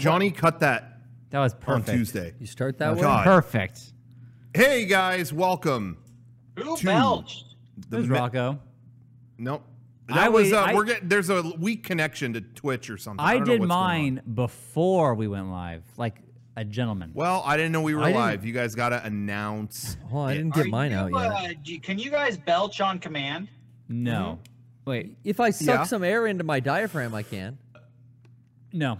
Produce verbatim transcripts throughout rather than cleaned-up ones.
Johnny cut that. That was perfect. On Tuesday. You start that way? God. Perfect. Hey guys, welcome. Who to belched? the There's mi- Rocco. Nope. I That was. wait- Uh, I- we're getting. There's a weak connection to Twitch or something. I, I don't know did what's going on. mine before we went live, like a gentleman. Well, I didn't know we were I didn't- live. You guys got to announce. Oh, I it. didn't Are get mine you, out yet. uh, do you- can you guys belch on command? No. Wait. If I suck Yeah. some air into my diaphragm, I can. No.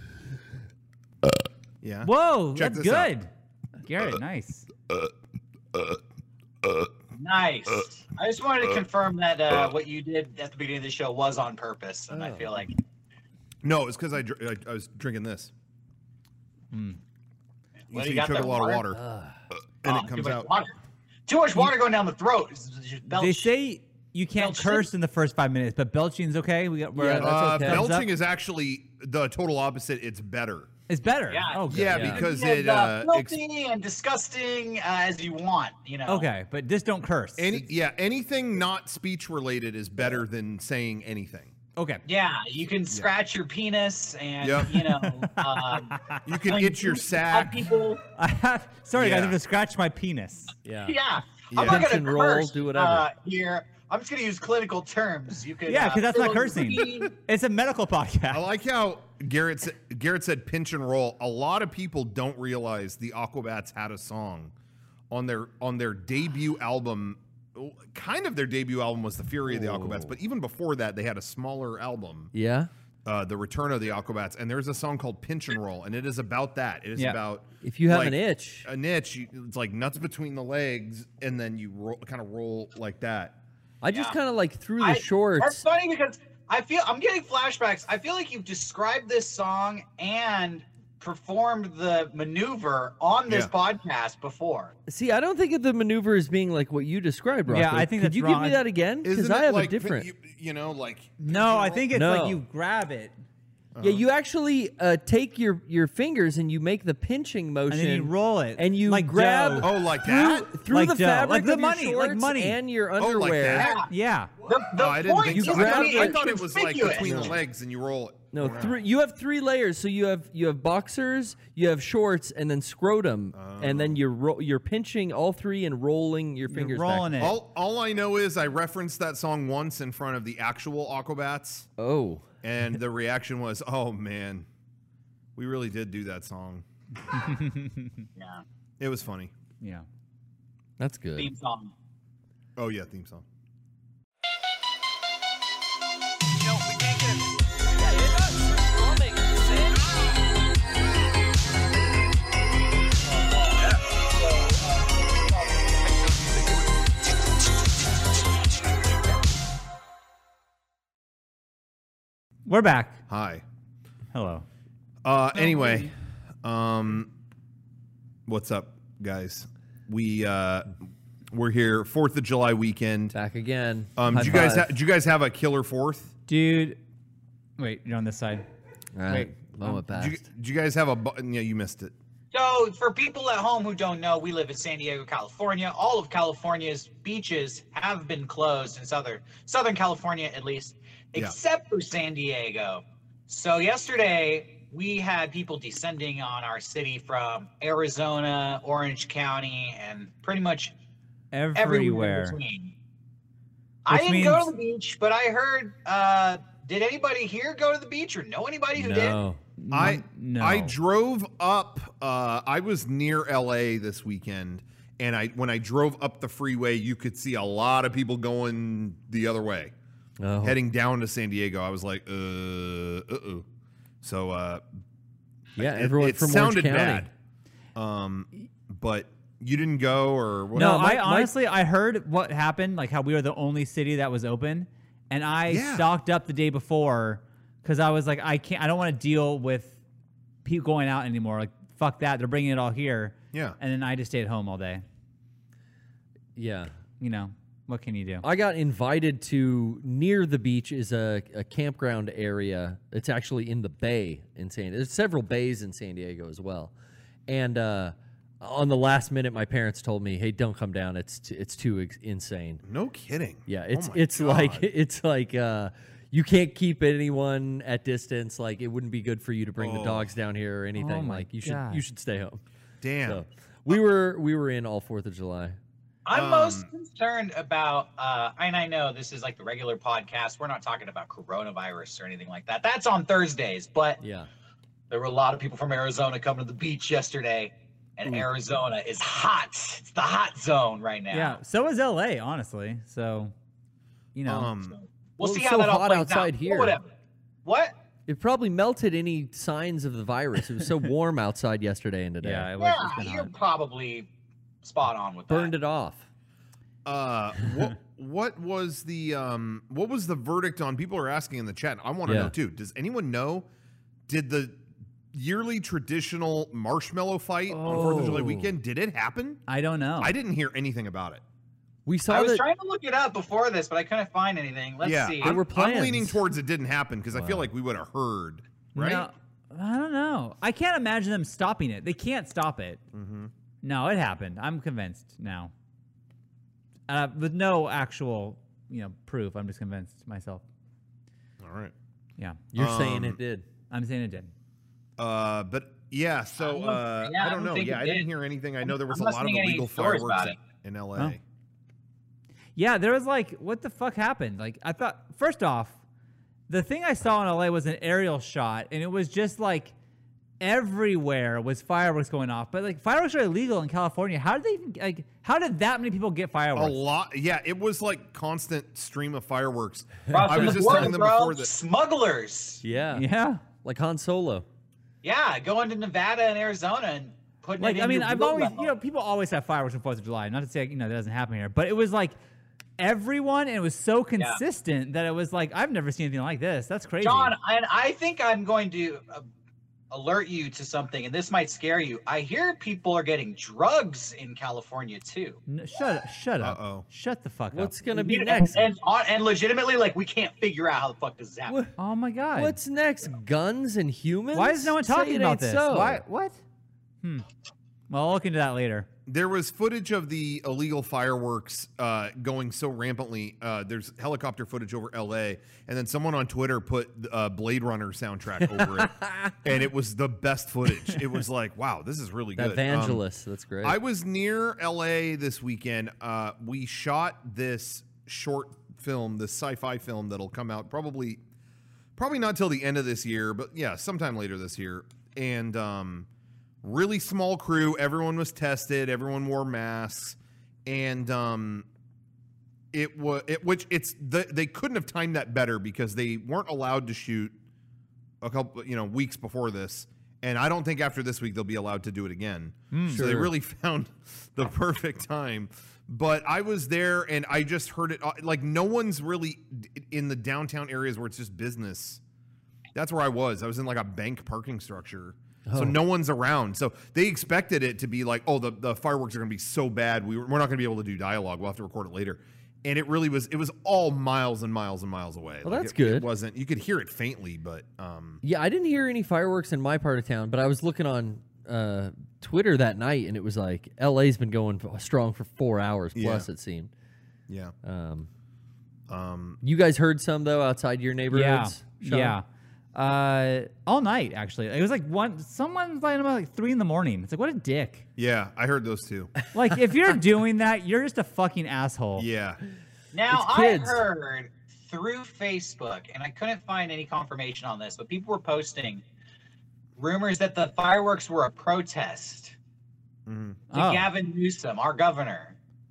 Yeah. Whoa, Check that's this out. good. Garrett, nice. Nice. I just wanted to confirm that uh, what you did at the beginning of the show was on purpose, and I feel like No, it's because I, dr- I I was drinking this. Mm. You Well, see, you you got took a that lot water? of water, Uh, and oh, it too comes much out. water. Too much water going down the throat. It's just belch. They say you can't Belching? curse in the first five minutes, but belching's okay. We got we're, Yeah, that's Uh, okay. thumbs up? belching is actually the total opposite. It's better. It's better. Yeah. Oh, good. Yeah, Yeah. because As, it uh, uh, ex- filthy and disgusting uh, as you want, you know. Okay, but just don't curse. any yeah anything not speech related is better than saying anything. Okay. Yeah, you can scratch your penis and Yep. you know. Um, You can itch your tell sack. People, I have. Sorry, guys. I Yeah. have to scratch my penis. yeah. yeah, Yeah. I'm not Pinch gonna and roll, curse, do whatever. Uh, here, I'm just gonna use clinical terms. You could. Yeah, uh, because that's not fill cursing. in- It's a medical I podcast. like how Garrett said, Garrett said pinch and roll. A lot of people don't realize the Aquabats had a song on their on their debut album. Kind of their debut album was The Fury of the Aquabats, but even before that, they had a smaller album, Yeah. uh, The Return of the Aquabats, and there's a song called Pinch and Roll, and it is about that. It is Yeah. about If you have like, an itch. an itch. You, it's like nuts between the legs, and then you roll, kind of roll like that. I just Yeah. kind of like threw the I- That's shorts. funny because I feel I'm getting flashbacks. I feel like you've described this song and performed the maneuver on this Yeah. podcast before. See, I don't think of the maneuver as being like what you described, Rocco. Yeah, I think Could that's you wrong. give me that again? Because Isn't I it have like a different. You, you know, like No, I think it's No. like you grab it Yeah, you actually uh, take your your fingers and you make the pinching motion, and then you roll it, and you like grab dough. oh, like through, that. through Like the dough. fabric Like the of your money, like shorts money. and your Oh, like underwear. that? Yeah. The, the Oh, I didn't point think so. is I to thought, be I thought it was like inconspicuous. between the legs, and you roll it. No, around. three, you have three layers. So you have you have boxers, you have shorts, and then scrotum, and then you're ro- you're pinching all three and rolling your You're fingers rolling back. it. All, all I know is I referenced that song once in front of the actual Aquabats, Oh, and the reaction was, "Oh man, we really did do that song." Yeah, It was funny. Yeah. that's good. theme song. Oh yeah, theme song. We're back. Hi. Hello. Uh, anyway, um, what's up, guys? We uh, we're here Fourth of July weekend. Back again. Um, High did you guys five. ha- did you guys have a killer Fourth? Dude. Wait, you're on this side. All right, wait, moment Did passed. you, did you guys have a? bu- Yeah, you missed it. So, for people at home who don't know, we live in San Diego, California. All of California's beaches have been closed in southern Southern California, at least, Yeah. except for San Diego. So yesterday we had people descending on our city from Arizona, Orange County, and pretty much everywhere Everywhere. in between. I Which didn't go means- to the beach, but I heard. Uh, did anybody here go to the beach, or know anybody who did? no. I no. I drove up. Uh, I was near L A this weekend, and I when I drove up the freeway, you could see a lot of people going the other way, Oh. heading down to San Diego. I was like, uh, uh oh. So uh, yeah, it, everyone it from sounded Orange County. bad. Um, but you didn't go, or what? No, No, my- I my- honestly I heard what happened, like how we were the only city that was open, and I Yeah. stocked up the day before because I was like, I can't, I don't want to deal with people going out anymore. Like, fuck that, they're bringing it all here. Yeah. And then I just stayed home all day. Yeah. You know, what can you do? I got invited to near the beach is a, a campground area. It's actually in the bay in San. There's several bays in San Diego as well, and uh, on the last minute, my parents told me, "Hey, don't come down. It's t- it's too ex- insane." No kidding. Yeah, it's Oh my it's like God. it's like uh, you can't keep anyone at distance. Like it wouldn't be good for you to bring Oh. the dogs down here or anything. my like you should God. you should stay home. Damn. So we were we were in all Fourth of July. I'm Um, most concerned about, uh, and I know this is like the regular podcast. We're not talking about coronavirus or anything like that. That's on Thursdays, but Yeah. there were a lot of people from Arizona coming to the beach yesterday, and Arizona is hot. It's the hot zone right now. Yeah. So is L A, honestly. So, you know. Um, We'll, Well, see it's how so that all hot plays outside out. here. But whatever. What? It probably melted any signs of the virus. It was so warm outside yesterday and today. yeah, it was, it's Yeah, been you're hot. probably spot on with Burned that. it off. Uh, what what was the um what was the verdict on? People are asking in the chat. I want to Yeah. know too. Does anyone know? Did the yearly traditional marshmallow fight on Fourth of July Oh. weekend? Did it happen? I don't know. I didn't hear anything about it. We saw I was that. trying to look it up before this, but I couldn't find anything. Let's yeah, see. I'm, There were I'm leaning plans. towards it didn't happen because I feel Wow. like we would have heard, right? No, I don't know. I can't imagine them stopping it. They can't stop it. Mm-hmm. No, it happened. I'm convinced now. Uh, with no actual, you know, proof. I'm just convinced myself. All right. Yeah, You're saying Um, it did. I'm saying it did. Uh, but yeah, so I don't- uh, yeah, I I don't don't know. think Yeah, it I didn't did. hear anything. I know there was I'm a not lot of seeing any illegal stories fireworks about in, in L A. Oh. Yeah, there was like, what the fuck happened? Like, I thought, first off, the thing I saw in L A was an aerial shot, and it was just like everywhere was fireworks going off. But like, fireworks are illegal in California. How did they even, like, how did that many people get A fireworks? lot. Yeah, it was like constant stream of fireworks. Bro, I from was the just border, telling them bro, before that. smugglers. Yeah. Yeah. Like Han Solo. Yeah, going to Nevada and Arizona and putting Like, it in I mean, your I've wheel always, well. you know, people always have fireworks on Fourth of July. Not to say, you know, that doesn't happen here, but it was like everyone, and it was so consistent that it was like, I've never seen anything like this. That's crazy. John, and I think I'm going to uh, alert you to something, and this might scare you. I hear people are getting drugs in California too. N- shut up. Shut up. Uh-oh. Shut the fuck What's up. gonna be You know, next? And, and, and legitimately, like, we can't figure out how the fuck this is happening. What- Oh my God. What's next? Guns and humans? Why is no one Say talking it about ain't this? So. Why? What? Hmm. Well, I'll look into that later. There was footage of the illegal fireworks uh, going so rampantly. Uh, there's helicopter footage over L A, and then someone on Twitter put uh, Blade Runner soundtrack over it, and it was the best footage. It was like, wow, this is really That good. Um, Vangelis. That's great. I was near L A this weekend. Uh, we shot this short film, this sci-fi film that'll come out probably, probably not till the end of this year, but yeah, sometime later this year. And um, really small crew. Everyone was tested. Everyone wore masks, and um, it was it, which it's the, they couldn't have timed that better because they weren't allowed to shoot a couple, you know, weeks before this. And I don't think after this week they'll be allowed to do it again. So they Sure. really found the perfect time. But I was there and I just heard it. uh, Like no one's really d- in the downtown areas where it's just business. That's where I was. I was in like a bank parking structure. So Oh. no one's around. So they expected it to be like, oh, the, the fireworks are going to be so bad. We, we're not going to be able to do dialogue. We'll have to record it later. And it really was, it was all miles and miles and miles away. Well, Like, that's it- good. It wasn't, you could hear it faintly, but um, Yeah, I didn't hear any fireworks in my part of town, but I was looking on uh, Twitter that night, and it was like L A's been going f- strong for four hours plus. Yeah. It seemed. yeah. Um, Um, you guys heard some though outside your Yeah. neighborhoods? Sean? Yeah. Uh, all night actually. It was like one. Someone's lighting about like three in the morning. It's like, what a dick. yeah, I heard those too. Like, if you're doing that, you're just a fucking asshole. Yeah. Now, It's I kids. heard through Facebook, and I couldn't find any confirmation on this, but people were posting rumors that the fireworks were a protest Mhm. to Oh. Gavin Newsom, our governor.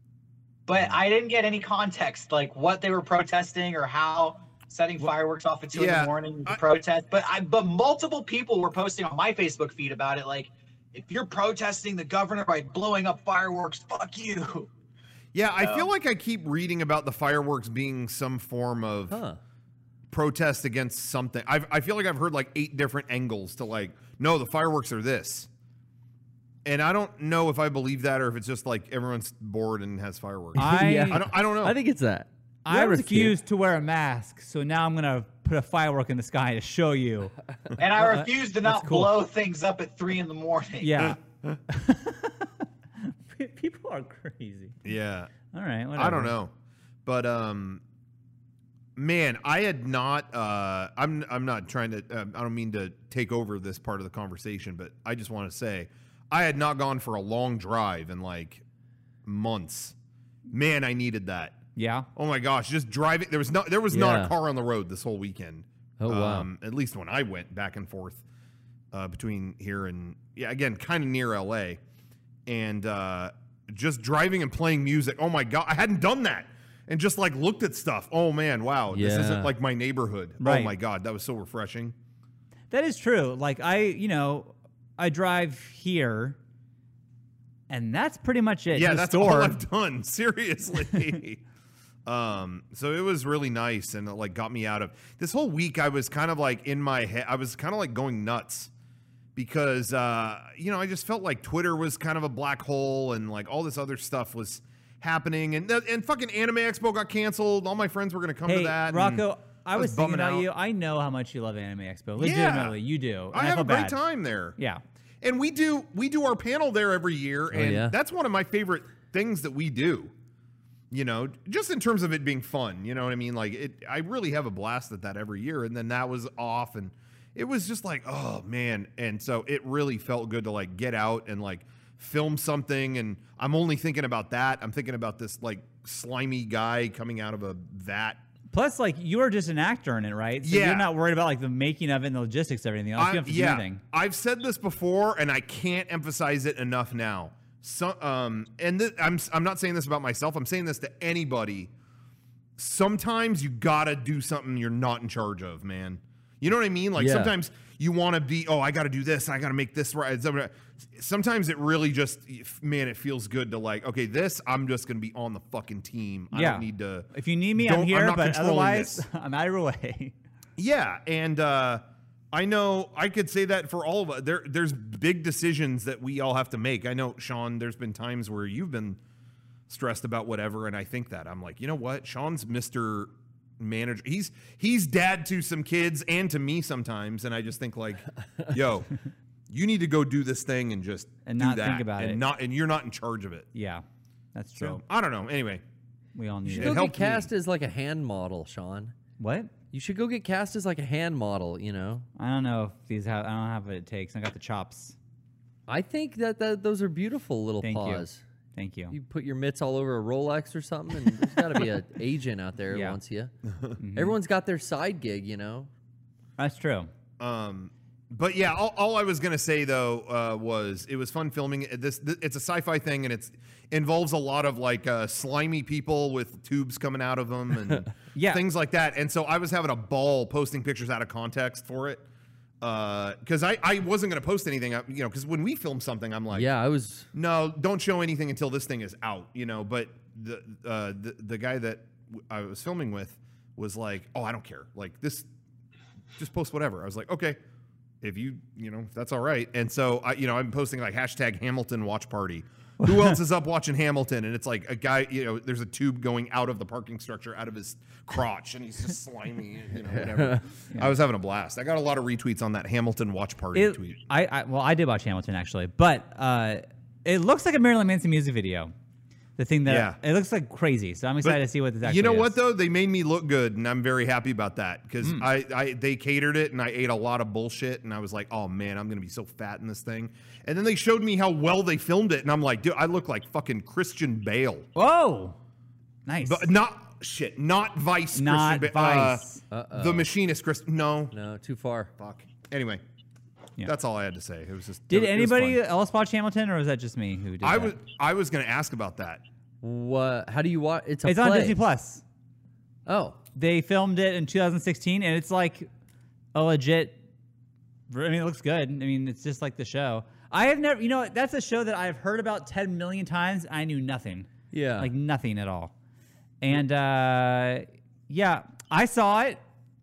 But I didn't get any context, like what they were protesting or how setting fireworks off at two in yeah, the morning was a I- protest. But I, but multiple people were posting on my Facebook feed about it, like, if you're protesting the governor by blowing up fireworks, fuck you. Yeah, I So- feel like I keep reading about the fireworks being some form of Huh. protest against something. I've, I feel like I've heard like eight different angles to like, no, the fireworks are this. And I don't know if I believe that or if it's just like everyone's bored and has fireworks. I, Yeah. I don't. I don't know. I think it's that. I Yeah, was a kid. refuse to wear a mask, so now I'm gonna put a firework in the sky to show you. And I refuse to not That's cool. blow things up at three in the morning. Yeah. People are crazy. yeah, All right. Whatever. I don't know, but um, Man, I had not. Uh, I'm. I'm not trying to. Uh, I don't mean to take over this part of the conversation, but I just want to say, I had not gone for a long drive in like months. Man, I needed that. Yeah. Oh my gosh, just driving. There was not. There was not Yeah. a car on the road this whole weekend. Oh, wow. Um, at least when I went back and forth uh, between here and yeah, again, kind of near L A, and uh, just driving and playing music. Oh my god, I hadn't done that. And just like looked at stuff. Oh man, wow. This Yeah. isn't like my neighborhood. Oh Right. my God, that was so refreshing. That is true. Like I, you know, I drive here, and that's pretty much it. Yeah, The that's store. all I've done. Seriously. um, so it was really nice and it like got me out of this whole week. I was kind of like in my head, I was kind of like going nuts because uh, you know, I just felt like Twitter was kind of a black hole and like all this other stuff was happening, and and fucking Anime Expo got canceled. All my friends were gonna come Hey, to that. and Rocco, I was, thinking bumming about out. you. I know how much you love Anime Expo. Yeah. Legitimately, you do. and I have feel a great bad. time there. Yeah. And we do we do our panel there every year, and yeah? that's one of my favorite things that we do. You know, just in terms of it being fun. You know what I mean? Like it, I really have a blast at that every year. And then that was off, and it was just like, oh man. And so it really felt good to like get out and like film something. And I'm only thinking about that. I'm thinking about this like slimy guy coming out of a vat. Plus, like, you are just an actor in it, right? So Yeah. you're not worried about, like, the making of it and the logistics of everything else. You I- don't have to yeah, do anything. I've said this before, and I can't emphasize it enough now. So, um, and th- I'm I'm not saying this about myself. I'm saying this to anybody. Sometimes you gotta do something you're not in charge of, man. You know what I mean? Like Yeah. sometimes you want to be, oh, I got to do this, I got to make this right. Sometimes it really just, man, it feels good to like, okay, this I'm just gonna be on the fucking team. I Yeah. don't need to. If you need me, Don't- I'm I'm here, not but controlling otherwise, this. I'm out of your way. Yeah, and uh, I know I could say that for all of us. There, there's big decisions that we all have to make. I know, Sean, there's been times where you've been stressed about whatever, and I think that I'm like, you know what? Sean's Mister Manager. He's he's dad to some kids and to me sometimes, and I just think like, yo, you need to go do this thing and just And do not that, think about and it. Not and you're not in charge of it. Yeah, that's true. So I don't know. Anyway, we all need should it. Go get helped me. cast as like a hand model, Sean. What? You should go get cast as like a hand model, you know? I don't know if these have, I don't have what it takes. I got the chops. I think that, that those are beautiful little Thank you. paws. Thank you. You put your mitts all over a Rolex or something, and there's got to be an agent out there who Yeah. wants you. Mm-hmm. Everyone's got their side gig, you know? That's true. Um, but yeah, all, all I was gonna say though uh, was it was fun filming it. This, this it's a sci-fi thing, and it's involves a lot of like uh, slimy people with tubes coming out of them and Yeah. things like that. And so I was having a ball posting pictures out of context for it because I I wasn't gonna post anything, uh, you know, because when we film something, I'm like, Yeah, I was. no, don't show anything until this thing is out, you know. But the uh, the the guy that w- I was filming with was like, oh, I don't care, like this, just post whatever. I was like, okay, if you you know if that's all right. And so I you know I'm posting like hashtag Hamilton watch party. Who else is up watching Hamilton? And it's like a guy, you know, there's a tube going out of the parking structure, out of his crotch, and he's just slimy, you know, whatever. I was having a blast. I got a lot of retweets on that Hamilton watch party It, tweet. I, I well, I did watch Hamilton actually, but uh, it looks like a Marilyn Manson music video. The thing that Yeah. it looks like crazy, so I'm excited But to see what this actually you know is. what though? They made me look good, and I'm very happy about that because Hmm. I, I they catered it, and I ate a lot of bullshit, and I was like, oh man, I'm gonna be so fat in this thing. And then they showed me how well they filmed it, and I'm like, dude, I look like fucking Christian Bale, Whoa, nice. but not shit, not Vice. Not Christian Ba- Vice. Uh, Uh-oh. the Machinist. Chris, no, No, too far. fuck. Anyway, Yeah. that's all I had to say. It was just. did it was anybody fun. else watch Hamilton, or was that just me who did I that? was I was gonna ask about that. What? How do you watch? It's a It's play. on Disney Plus. Oh, They filmed it in two thousand sixteen, and it's like a legit. I mean, it looks good. I mean, it's just like the show. I have never, you know, that's a show that I've heard about ten million times. I knew nothing. yeah. Like nothing at all. And uh, yeah, I saw it.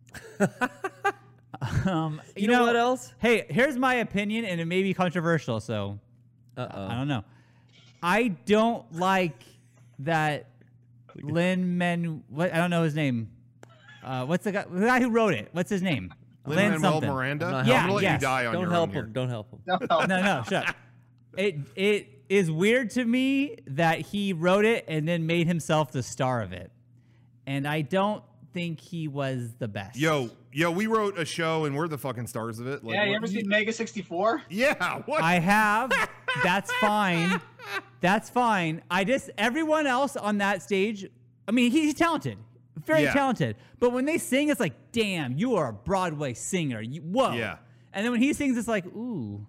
um, you, You know what else? Hey, here's my opinion, and it may be controversial, so Uh I oh. don't know. I don't like that Lin Men. What I don't know his name. Uh, what's the guy? The guy who wrote it. What's his name? Lin-Manuel something. Miranda. I'm not I'm helping gonna let Yes. you die on Don't your help own him. here. Don't help him. No, no, shut up. It it is weird to me that he wrote it and then made himself the star of it, and I don't think he was the best. Yo, yo, we wrote a show and we're the fucking stars of it. Like, Yeah, you what- ever seen Mega sixty-four? Yeah, what? I have. That's fine. That's fine. I just everyone else on that stage. I mean, he's talented, very Yeah. talented. But when they sing, it's like, damn, you are a Broadway singer. You, whoa. Yeah. And then when he sings, it's like, ooh,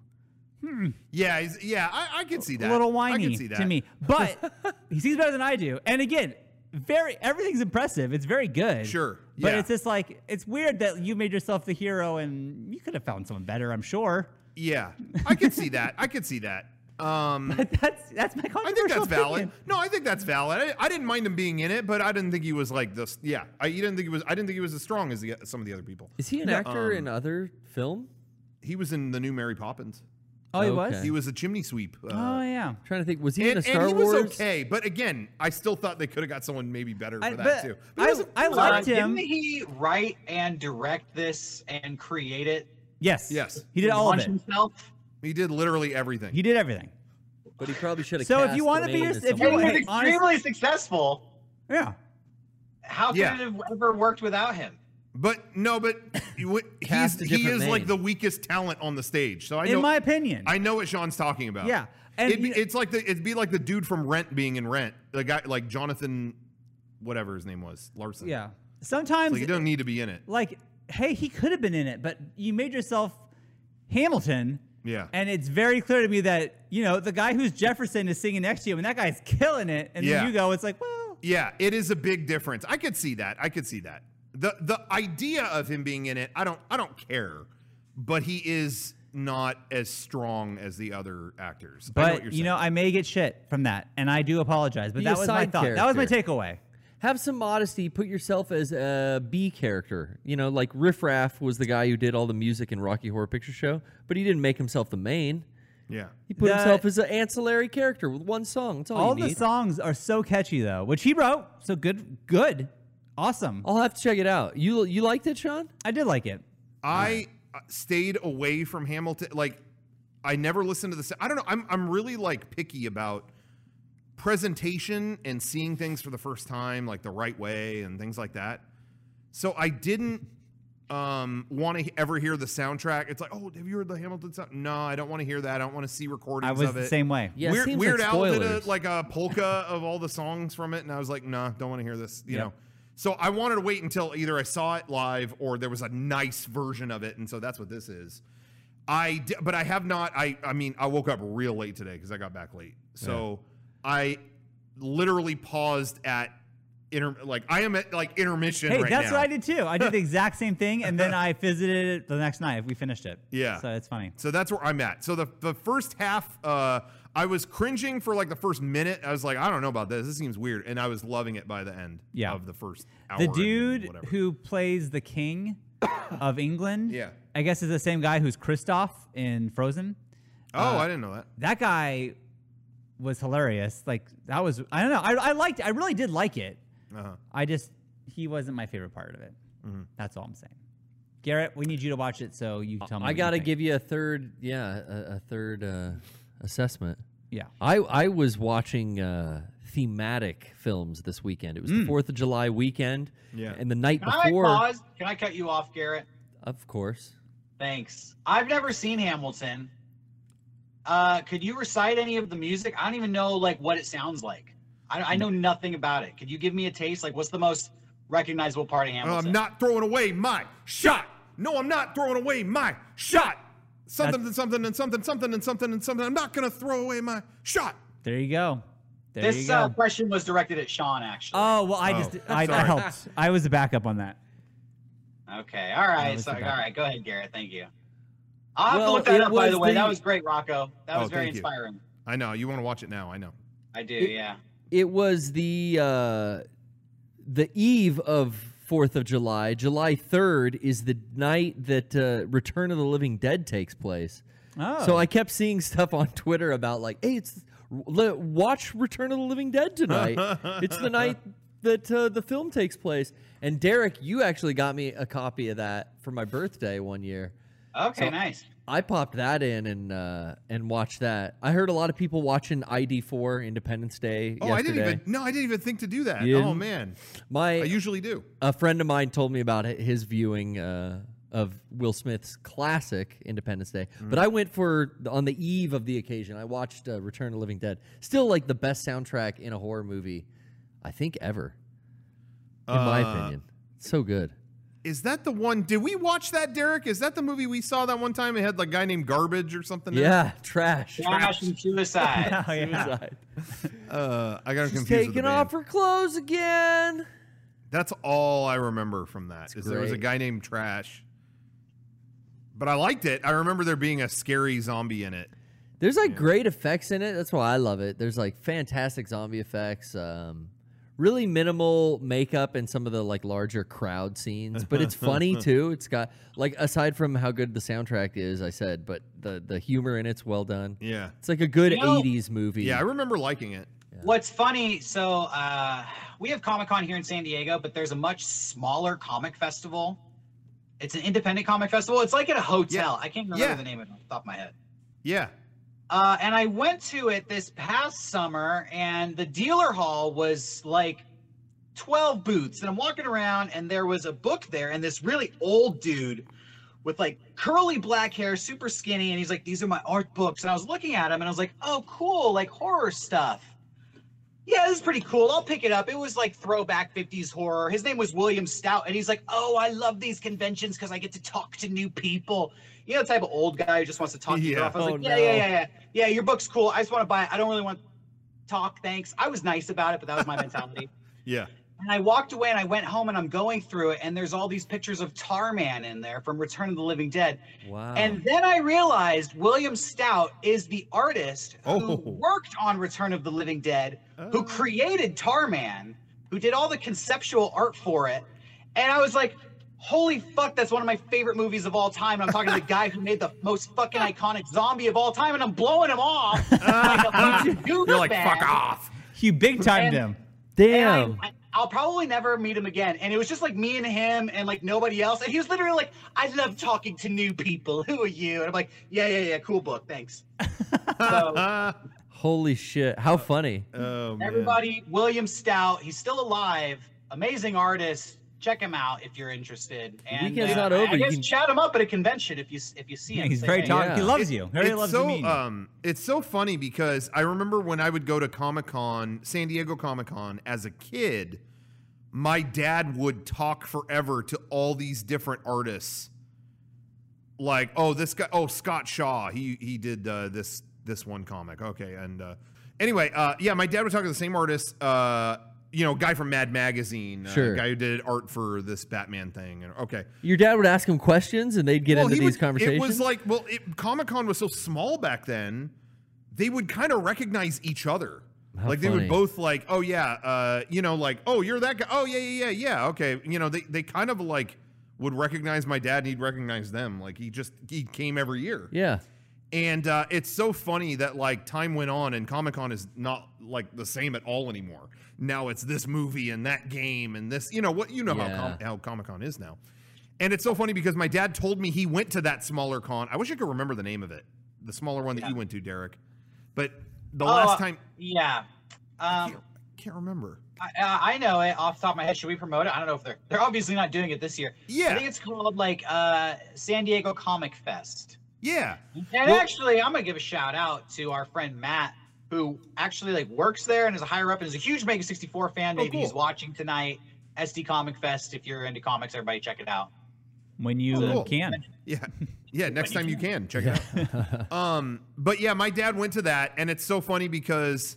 yeah, he's, yeah, I, I can see that. a little I whiny can see that. to me. But he sings better than I do. And again, very everything's impressive. It's very good. Sure. But Yeah. it's just like it's weird that you made yourself the hero, and you could have found someone better. I'm sure. Yeah, I could see that. I could see that. Um, But that's that's my I controversial think that's valid. opinion. No, I think that's valid. I, I didn't mind him being in it, but I didn't think he was like this. Yeah, I you didn't think he was. I didn't think he was as strong as the, some of the other people. Is he an No, actor um, in other film? He was in the new Mary Poppins. Oh, he Okay. was. He was a chimney sweep. Uh, Oh yeah. I'm trying to think. Was he in and, a Star and he was Wars? okay, but again, I still thought they could have got someone maybe better for I- that but too. I- it was- I it was liked alright. him. Didn't he write and direct this and create it? Yes. Yes. He did all of Launch it. himself? He did literally everything. He did everything. But he probably should have. So if cast you wanna be Elaine your- as if you someone And want- he else. was hey, honest- extremely successful. Yeah. How could Yeah. it have ever worked without him? But no, but you- he's Cast a he different is like name. the weakest talent on the stage. So I In know my opinion. I know what Sean's talking about. Yeah. And It'd be, you- it's like the it'd be like the dude from Rent being in Rent, the guy like Jonathan, whatever his name was, Larson. yeah. It's Sometimes like you don't need to be in it. like, hey, he could have been in it, but you made yourself Hamilton. Yeah. And it's very clear to me that, you know, the guy who's Jefferson is singing next to you, and that guy's killing it. And Yeah. then you go, it's like, well, Yeah, it is a big difference. I could see that. I could see that. The the idea of him being in it, I don't I don't care, but he is not as strong as the other actors. I know what but, you're you saying. know, I may get shit from that, and I do apologize. But Be that a was my side thought. That was my character. takeaway. Have some modesty. Put yourself as a B character. You know, like Riff Raff was the guy who did all the music in Rocky Horror Picture Show, but he didn't make himself the main. yeah. He put The- himself as an ancillary character with one song. That's all, All you the need. songs are so catchy, though, which he wrote. So good, good, awesome. I'll have to check it out. You you liked it, Sean? I did like it. I uh, stayed away from Hamilton. Like, I never listened to the. I don't know. I'm I'm really like picky about presentation and seeing things for the first time, like the right way and things like that. So I didn't um, want to ever hear the soundtrack. It's like, oh, have you heard the Hamilton sound? No, I don't want to hear that. I don't want to see recordings I was of the it. same way. Yeah, it Weird, seems Weird like Al did a, spoilers. like a polka of all the songs from it, and I was like, nah, don't want to hear this. You Yep. know. So I wanted to wait until either I saw it live or there was a nice version of it, and so that's what this is. I di- but I have not. I I mean, I woke up real late today because I got back late. So I literally paused at inter like I am at like intermission Hey, right that's now. what I did too. I did the exact same thing, and then I visited it the next night. We finished it. Yeah. So it's funny. So that's where I'm at. So the the first half, uh, I was cringing for like the first minute. I was like, I don't know about this. This seems weird, and I was loving it by the end Yeah. of the first hour. The and dude whatever. who plays the king of England, Yeah. I guess is the same guy who's Kristoff in Frozen. Oh, I didn't know that. That guy was hilarious. Like that was I don't know. I I liked I really did like it. Uh-huh. I just he wasn't my favorite part of it. Mm-hmm. That's all I'm saying. Garrett, we need you to watch it so you can tell me. I what got to you think. give you a third, yeah, a, a third uh, assessment. Yeah. I I was watching uh, thematic films this weekend. It was the Fourth of July weekend. Yeah. And the night Can I before, pause? Can I cut you off, Garrett? of course. Thanks. I've never seen Hamilton. Uh, could you recite any of the music? I don't even know like what it sounds like. I, I know nothing about it. Could you give me a taste? Like, what's the most recognizable part of Oh, Hamilton? I'm not throwing away my shot. No, I'm not throwing away my shot. Something and something and something, something and something and something. I'm not gonna throw away my shot. There you go. There This you go. uh, question was directed at Sean, actually. oh well, I Oh, just I, I sorry. helped. I was the backup on that. Okay. All right. was So, all the best. right. Go ahead, Garrett. Thank you. I'll have Well, to look that it up, by the was way. That the- was great, Rocco. That was Oh, very thank you. inspiring. I know you want to watch it now. I know. I do. It- Yeah. It was the uh, the eve of Fourth of July. July third is the night that uh, Return of the Living Dead takes place. Oh. So I kept seeing stuff on Twitter about like, hey, it's le- watch Return of the Living Dead tonight. It's the night that uh, the film takes place. And Derek, you actually got me a copy of that for my birthday one year. Okay. So- nice. I popped that in and uh, and watched that. I heard a lot of people watching I D four Independence Day Oh, yesterday. I didn't even. No, I didn't even think to do that. You Oh didn't? man, My I usually do. a friend of mine told me about it- his viewing uh, of Will Smith's classic Independence Day. Mm. But I went for on the eve of the occasion. I watched uh, Return of the Living Dead. Still like the best soundtrack in a horror movie, I think ever. In my Uh, opinion, so good. Is that the one? Did we watch that, Derek? Is that the movie we saw that one time? It had like a guy named Garbage or something. in it? Yeah, trash. Trash and suicide. Oh, yeah. Suicide. Uh, I got him She's confused. with the taking band. off her clothes again. That's all I remember from that. Is there was a great. guy named Trash, but I liked it. I remember there being a scary zombie in it. There's like great effects in it. That's why I love it. There's like fantastic zombie effects. Um, really minimal makeup in some of the like larger crowd scenes, but it's funny too. It's got like aside from how good the soundtrack is, I said, but the the humor in it's well done. Yeah, It's like a good You know- eighties movie. yeah, I remember liking it. What's funny, so uh, we have Comic-Con here in San Diego, but there's a much smaller comic festival. It's an independent comic festival. It's like at a hotel. I can't remember Yeah. the name of it off the top of my head. Yeah, Uh, and I went to it this past summer, and the dealer hall was like twelve booths. And I'm walking around, and there was a book there, and this really old dude with like curly black hair, super skinny, and he's like, "These are my art books." And I was looking at him, and I was like, "Oh, cool, like horror stuff. Yeah, this is pretty cool. I'll pick it up." It was like throwback fifties horror. His name was William Stout, and he's like, "Oh, I love these conventions because I get to talk to new people." You know, the type of old guy who just wants to talk to you Yeah. off. I was Oh, like, yeah, no. yeah, yeah, yeah. Yeah, your book's cool. I just want to buy it. I don't really want to talk, thanks. I was nice about it, but that was my mentality. yeah. And I walked away and I went home and I'm going through it, and there's all these pictures of Tarman in there from Return of the Living Dead. Wow. And then I realized William Stout is the artist who Oh. worked on Return of the Living Dead, who Oh. created Tarman, who did all the conceptual art for it. And I was like, holy fuck, that's one of my favorite movies of all time. And I'm talking to the guy who made the most fucking iconic zombie of all time, and I'm blowing him off like a fucking You're like, douchebag. fuck off. You big timed And- him. Damn. And I, I, I'll probably never meet him again. And it was just like me and him and like nobody else. And he was literally like, "I love talking to new people. Who are you?" And I'm like, "Yeah, yeah, yeah, cool book, thanks." So Holy shit. How funny. Oh man. everybody, William Stout, he's still alive, amazing artist. Check him out if you're interested. And weekend's uh, not over, I you guess can- chat him up at a convention if you if you see him. He's Say, very "Hey." talkative. He Yeah. loves you. Very It's loves so to meet you. um, it's so funny because I remember when I would go to Comic Con, San Diego Comic Con, as a kid. My dad would talk forever to all these different artists. Like, oh, this guy, oh, Scott Shaw, he he did uh, this this one comic. Okay, and uh, anyway, uh, yeah, my dad would talk to the same artist. Uh, you know, guy from Mad Magazine, uh, Sure. guy who did art for this Batman thing. And okay, Your dad would ask him questions and they'd get into he these would- conversations. It was like, well, Comic Con was so small back then, they would kind of recognize each other. How like they funny. would both like, oh yeah, uh, you know, like, oh, you're that guy. Oh yeah, yeah, yeah, yeah. Okay, you know, they they kind of like would recognize my dad, and he'd recognize them. Like he just he came every year. yeah. And uh, it's so funny that like time went on and Comic Con is not like the same at all anymore. Now it's this movie and that game and this, you know what, you know Yeah. how com- how Comic Con is now. And it's so funny because my dad told me he went to that smaller con. I wish I could remember the name of it, the smaller one that Yeah. you went to, Derek. But the Oh, last time, Yeah. I Um, can't, can't remember. I, uh, I know it off the top of my head. Should we promote it? I don't know if they're they're obviously not doing it this year. I Yeah, think it's called like uh, San Diego Comic Fest. yeah. And Well- actually, I'm gonna give a shout out to our friend Matt, who actually like works there and is a higher up and is a huge Mega sixty-four fan. Oh, Maybe he's cool. watching tonight. S D Comic Fest. If you're into comics, everybody check it out. When you Oh, cool. can. Yeah, yeah. Next you time you can check it out. Um, but yeah, my dad went to that, and it's so funny because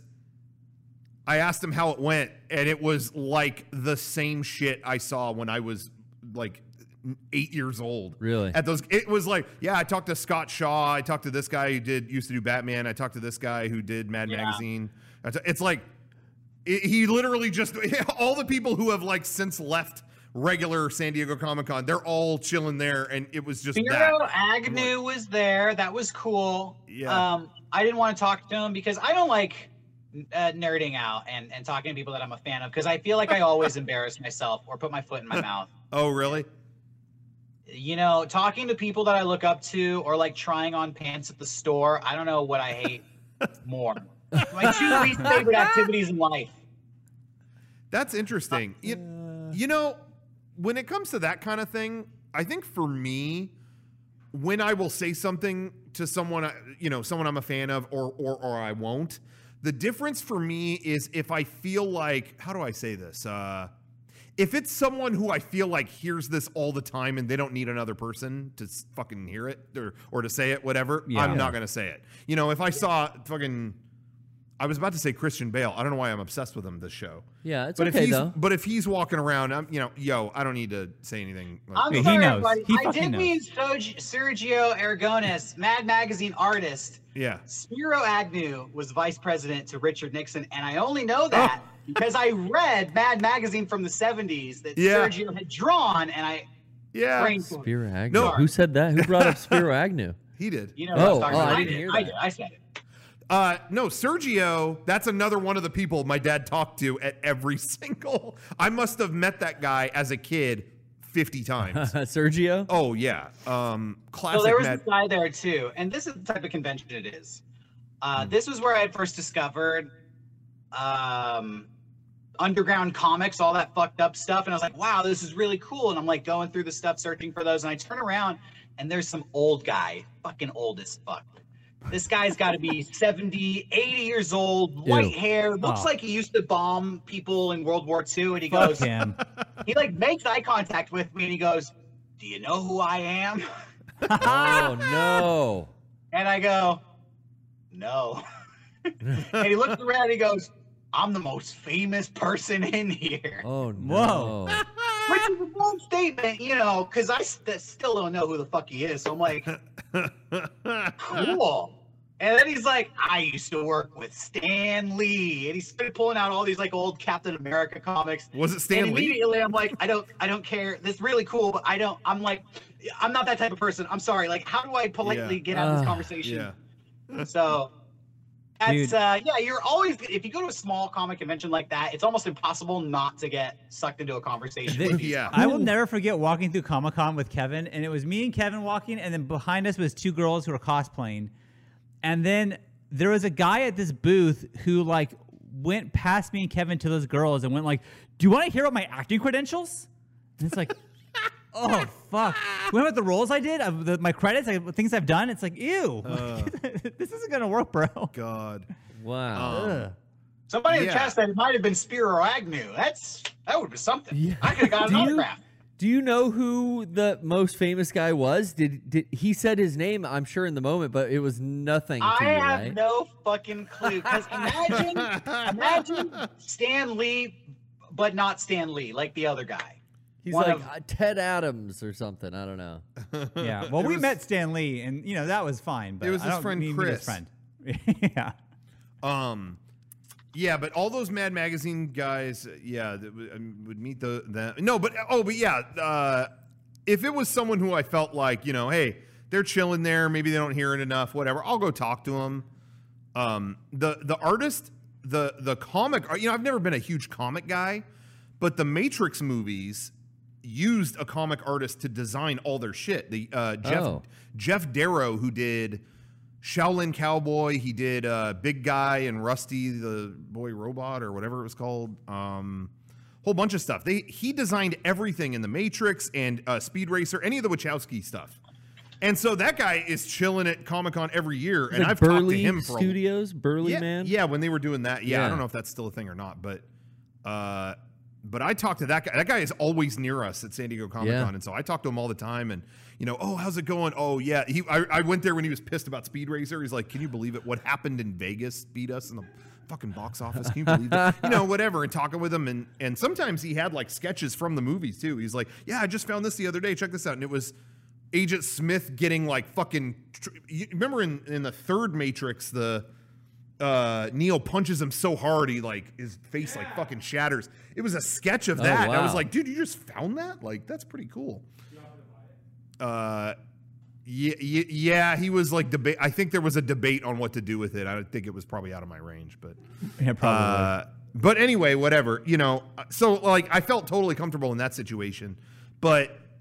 I asked him how it went, and it was like the same shit I saw when I was like eight years old. Really? At those, it was like, yeah, I talked to Scott Shaw. I talked to this guy who did used to do Batman. I talked to this guy who did Mad Yeah. Magazine. I ta- It's like it, he literally just all the people who have like since left regular San Diego Comic Con, they're all chilling there, and it was just that. Spiro Agnew was there. That was cool. Yeah. Um, I didn't want to talk to him because I don't like uh, nerding out and, and talking to people that I'm a fan of because I feel like I always embarrass myself or put my foot in my mouth. Oh, really? you know, talking to people that I look up to or like trying on pants at the store, I don't know what I hate more. My two least favorite activities in life. That's interesting. You, you know, when it comes to that kind of thing, I think for me, when I will say something to someone, you know, someone I'm a fan of, or or or I won't, the difference for me is if I feel like, how do I say this? Uh, if it's someone who I feel like hears this all the time and they don't need another person to s- fucking hear it or or to say it, whatever, Yeah. I'm not gonna say it. You know, if I saw fucking, I was about to say Christian Bale. I don't know why I'm obsessed with him this show. Yeah, it's But okay if he's though. but if he's walking around, I'm you know, yo, I don't need to say anything. Like, I'm He sorry, knows. buddy. He I fucking did mean Serg- Sergio Aragonis, Mad Magazine artist. yeah. Spiro Agnew was vice president to Richard Nixon, and I only know that because I read Mad Magazine from the seventies that Yeah. Sergio had drawn, and I Yeah. brain for it. Spiro Agnew. No. Who said that? Who brought up Spiro Agnew? He did. You know what I was Oh, talking oh, about. I didn't did. hear I that. did. I said it. Uh, no, Sergio, that's another one of the people my dad talked to at every single. I must have met that guy as a kid fifty times. Sergio? Oh, yeah. Um, classic So there was Mad- this guy there too, and this is the type of convention it is. Uh, Hmm. This was where I had first discovered um, underground comics, all that fucked up stuff, and I was like, "Wow, this is really cool." And I'm like going through the stuff, searching for those, and I turn around, and there's some old guy, fucking old as fuck. This guy's got to be seventy, eighty years old, white Ew. hair, looks Oh. like he used to bomb people in World War Two, and he Fuck goes, him. he like makes eye contact with me, and he goes, "Do you know who I am?" Oh no. And I go, no. And he looks around and he goes, I'm the most famous person in here. Oh Whoa. no. Which is a bold statement, you know, because I st- still don't know who the fuck he is. So I'm like, cool. And then he's like, I used to work with Stan Lee. And he started pulling out all these like old Captain America comics. Was it Stan and Lee? immediately I'm like, I don't I don't care. This is really cool, but I don't I'm like, I'm not that type of person. I'm sorry. Like, how do I politely Yeah. get out of this Ah, conversation? Yeah. So that's Dude. uh yeah, you're always if you go to a small comic convention like that, it's almost impossible not to get sucked into a conversation. They- with these Yeah. I will never forget walking through Comic Con with Kevin, and it was me and Kevin walking, and then behind us was two girls who were cosplaying, and then there was a guy at this booth who like went past me and Kevin to those girls and went like, "Do you want to hear about my acting credentials?" And it's like, oh fuck! What about the roles I did, of the, my credits, like, things I've done? It's like, ew, this isn't gonna work, bro. God. Wow. Um, Ugh. Somebody in Yeah. the chat said it might have been Spiro Agnew. That's that would be something. Yeah. I could have got an Do you- autograph. Do you know who the most famous guy was? Did did he said his name? I'm sure in the moment, but it was nothing to I you, have right? no fucking clue. Because imagine, imagine Stan Lee, but not Stan Lee, like the other guy. He's one like of- uh, Ted Adams or something. I don't know. Yeah. Well, It we was- met Stan Lee, and you know that was fine. But was I his don't friend mean to be his Chris. friend. yeah. Um, yeah, but all those Mad Magazine guys, yeah, that would, um, would meet the, the no, but oh, but yeah, uh, if it was someone who I felt like, you know, hey, they're chilling there, maybe they don't hear it enough, whatever, I'll go talk to them. Um, the the artist, the the comic, you know, I've never been a huge comic guy, but the Matrix movies used a comic artist to design all their shit. The uh, Jeff Oh. Jeff Darrow, who did Shaolin Cowboy, he did uh, Big Guy and Rusty the Boy Robot or whatever it was called. Um, whole bunch of stuff. They he designed everything in the Matrix and uh, Speed Racer, any of the Wachowski stuff. And so that guy is chilling at Comic Con every year, and Like I've talked to Burley him for a, Studios, Burley yeah, man. yeah, when they were doing that. Yeah, I Yeah. don't know if that's still a thing or not, but uh, but I talked to that guy. That guy is always near us at San Diego Comic Con, Yeah. and so I talk to him all the time. And you know, oh, how's it going? Oh, yeah. He, I, I went there when he was pissed about Speed Racer. He's like, can you believe it? What happened in Vegas beat us in the fucking box office. Can you believe that? You know, whatever. And talking with him, and and sometimes he had like sketches from the movies too. He's like, yeah, I just found this the other day. Check this out, and it was Agent Smith getting like fucking. Tr- you remember in in the third Matrix, the uh Neo punches him so hard he like his face like fucking shatters. It was a sketch of Oh, that. And I was wow. like, dude, you just found that? Like, that's pretty cool. Uh yeah, yeah, yeah, he was like debate. I think there was a debate on what to do with it. I think it was probably out of my range, but Yeah, probably. uh, but anyway, whatever, you know. So like, I felt totally comfortable in that situation, but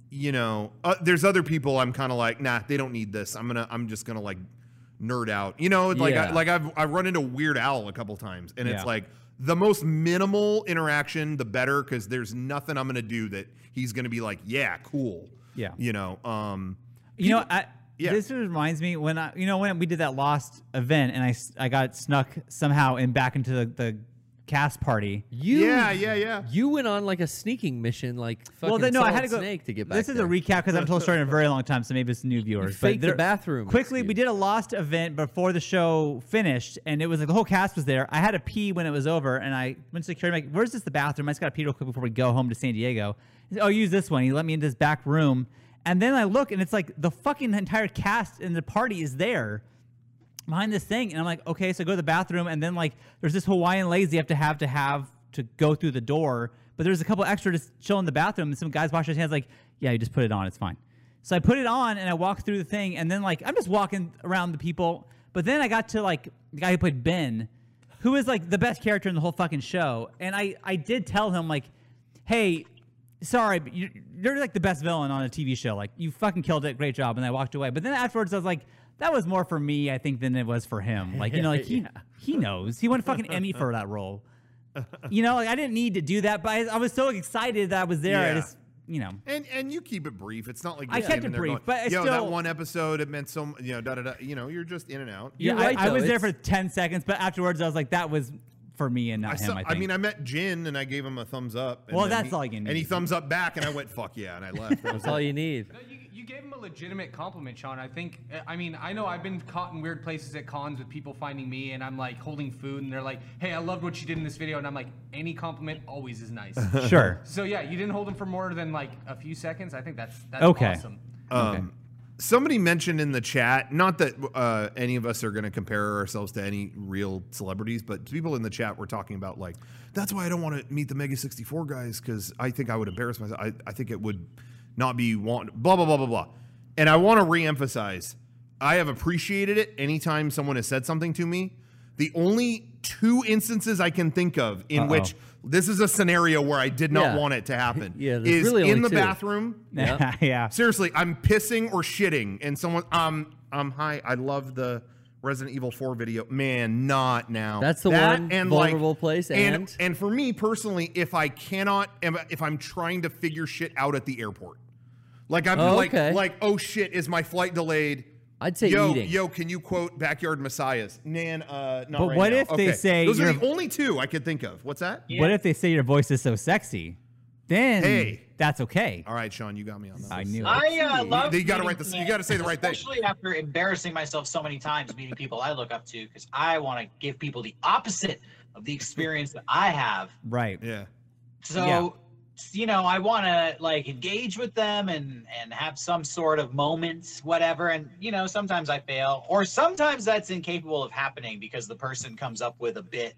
you know, uh, there's other people I'm kind of like, nah, they don't need this. I'm gonna, I'm just gonna like nerd out. You know, like Yeah. I, like I've I've run into Weird Al a couple times, and it's Yeah. like the most minimal interaction, the better, because there's nothing I'm gonna do that he's gonna be like, yeah, cool. Yeah. You know, um, You know, I, Yeah. this reminds me when I, you know, when we did that Lost event and I, s- I got snuck somehow in back into the, the cast party. You, yeah, yeah, yeah. You went on like a sneaking mission, like fucking Well, then no, I had to Solid go. Snake to get back. This is there. a recap because I've told the story in a very long time, so maybe it's new viewers. faked the there- bathroom Quickly, we excuse. did a Lost event before the show finished, and it was like the whole cast was there. I had to pee when it was over, and I went to security. I'm like, "Where's this the bathroom? I just got to pee real quick before we go home to San Diego." He said, "Oh, use this one." He let me into this back room, and then I look, and it's like the fucking entire cast and the party is there behind this thing, and I'm like, okay, so go to the bathroom, and then like there's this Hawaiian lazy you have to have to have to go through the door, but there's a couple extra just chill in the bathroom, and some guys wash their hands like, yeah, you just put it on, it's fine. So I put it on and I walked through the thing, and then like I'm just walking around the people, but then I got to like the guy who played Ben, who is like the best character in the whole fucking show, and I I did tell him like, hey, sorry, but you're, you're like the best villain on a T V show. Like, you fucking killed it. Great job. And I walked away. But then afterwards, I was like, that was more for me, I think, than it was for him. Like, you know, like he he knows. He won a fucking Emmy for that role. You know, like I didn't need to do that, but I, I was so excited that I was there. I Yeah. just, you know. And and you keep it brief. It's not like I you're kept standing it there brief, going, but I yo, still- that one episode it meant so m- you know da da da. You know, you're just in and out. You're yeah, right, I, I though. was there It's- for ten seconds, but afterwards, I was like, that was for me and not I, him, saw, I I, think. mean, I met Jin and I gave him a thumbs up. And Well, then that's he- all you And need. he thumbs up back, and I went, "Fuck yeah!" and I left. That was That's all you need. No, you, you gave him a legitimate compliment, Sean. I think, I mean, I know I've been caught in weird places at cons with people finding me, and I'm like holding food, and they're like, hey, I loved what you did in this video. And I'm like, any compliment always is nice. Sure. So, yeah, you didn't hold him for more than like a few seconds. I think that's, that's Okay. awesome. Um, Somebody mentioned in the chat, not that uh, any of us are going to compare ourselves to any real celebrities, but people in the chat were talking about like, that's why I don't want to meet the Mega sixty-four guys because I think I would embarrass myself. I, I think it would not be want blah blah blah blah blah. And I want to reemphasize, I have appreciated it anytime someone has said something to me. The only two instances I can think of in Uh-oh. which this is a scenario where I did not Yeah. want it to happen Yeah, there's is really in only the two. bathroom. Yeah. yeah. Seriously, I'm pissing or shitting, and someone, um, um, hi, I love the Resident Evil four video. Man, not now. That's the That one and vulnerable like, place, and and- and for me personally, if I cannot, if I'm trying to figure shit out at the airport, like I'm Oh, like, okay. like, oh shit, is my flight delayed? I'd say yo, eating. yo, can you quote Backyard Messiahs? Nan, uh, not But right what now. if they Okay. say those are you're- the only two I could think of? What's that? What if they say your voice is so sexy? Then Hey. that's okay. All right, Sean, you got me on that. I knew it. I uh, love. You gotta meeting write this- you people, gotta say the right thing. Especially after embarrassing myself so many times, meeting people I look up to, because I want to give people the opposite of the experience that I have. Right. Yeah. So, Yeah. you know, I want to like engage with them and and have some sort of moment, whatever. And you know, sometimes I fail, or sometimes that's incapable of happening because the person comes up with a bit.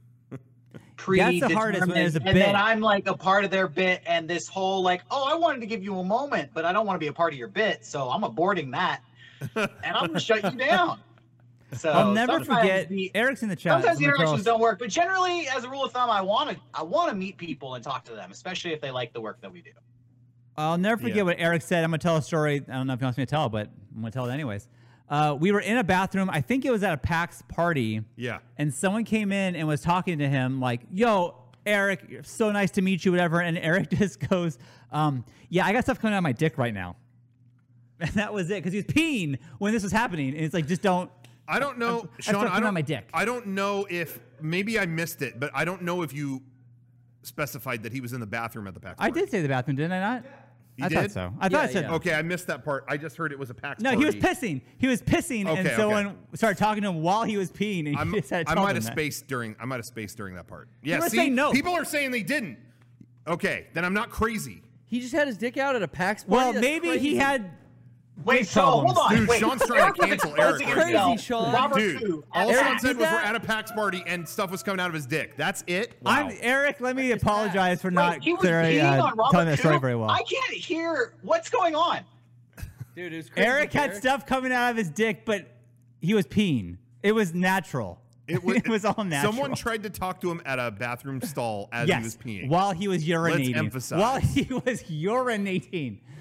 That's the hardest when there's a and bit. then I'm like a part of their bit, and this whole like, oh, I wanted to give you a moment, but I don't want to be a part of your bit, so I'm aborting that, and I'm gonna shut you down. So I'll never sometimes forget. the- Eric's in the chat. Sometimes the Someone tell interactions us- don't work, but generally, as a rule of thumb, I want to I want to meet people and talk to them, especially if they like the work that we do. I'll never forget Yeah. what Eric said. I'm gonna tell a story. I don't know if he wants me to tell it, but I'm gonna tell it anyways. Uh, we were in a bathroom. I think it was at a PAX party. Yeah. And someone came in and was talking to him like, "Yo, Eric, you're so nice to meet you, whatever." And Eric just goes, um, "Yeah, I got stuff coming out of my dick right now." And that was it, because he was peeing when this was happening. And it's like, just don't. I don't know, I'm- I Sean. start I putting don't. on my dick. I don't know if maybe I missed it, but I don't know if you specified that he was in the bathroom at the PAX. I party. did say the bathroom, didn't I not? You I did? thought so. I Yeah, thought I said. yeah. Okay, I missed that part. I just heard it was a PAX. No, party. he was pissing. He was pissing, and Okay, someone okay. started talking to him while he was peeing, and he I'm, just had to I tell might them have that. spaced during. I might have spaced during that part. Yeah. were See, saying no. people are saying they didn't. Okay, then I'm not crazy. He just had his dick out at a PAX party. Well, That's maybe crazy. he had. Wait, Big so problems. hold on. Dude, wait, Sean's trying to cancel Eric Exposing right Crazy, himself. Sean. Robert Dude, Fu, all Eric Sean did said was we're that? at a PAX party and stuff was coming out of his dick. That's it. Wow. I'm Eric. Let me apologize for Wait, not he was clearly peeing uh, on Robert telling that story Fu? very well. I can't hear what's going on. Dude, it was crazy. Eric had Eric. stuff coming out of his dick, but he was peeing. It was natural. It was, it was all natural. Someone tried to talk to him at a bathroom stall as yes, he was peeing. while he was urinating. emphasize. While he was urinating.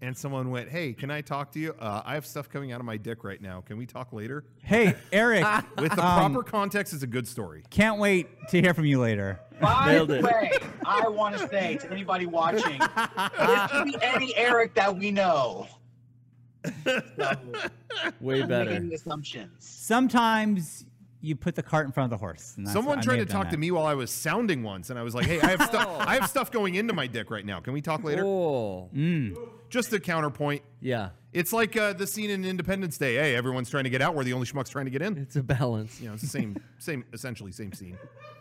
and someone went, "Hey, can I talk to you? Uh, I have stuff coming out of my dick right now. Can we talk later?" Hey, Eric. With the um, proper context, it's a good story. Can't wait to hear from you later. By Nailed the it. way, I want to say to anybody watching, this could be any Eric that we know. So, Way I'm better. making assumptions. Sometimes you put the cart in front of the horse. and that's- Someone I tried may to have done talk to that. me while I was sounding once, and I was like, "Hey, I have stuff. Oh. I have stuff going into my dick right now. Can we talk later?" Oh, Just a counterpoint. yeah. It's like uh, the scene in Independence Day. Hey, everyone's trying to get out. We're the only schmucks trying to get in. It's a balance. You know, it's the same, same, essentially same scene.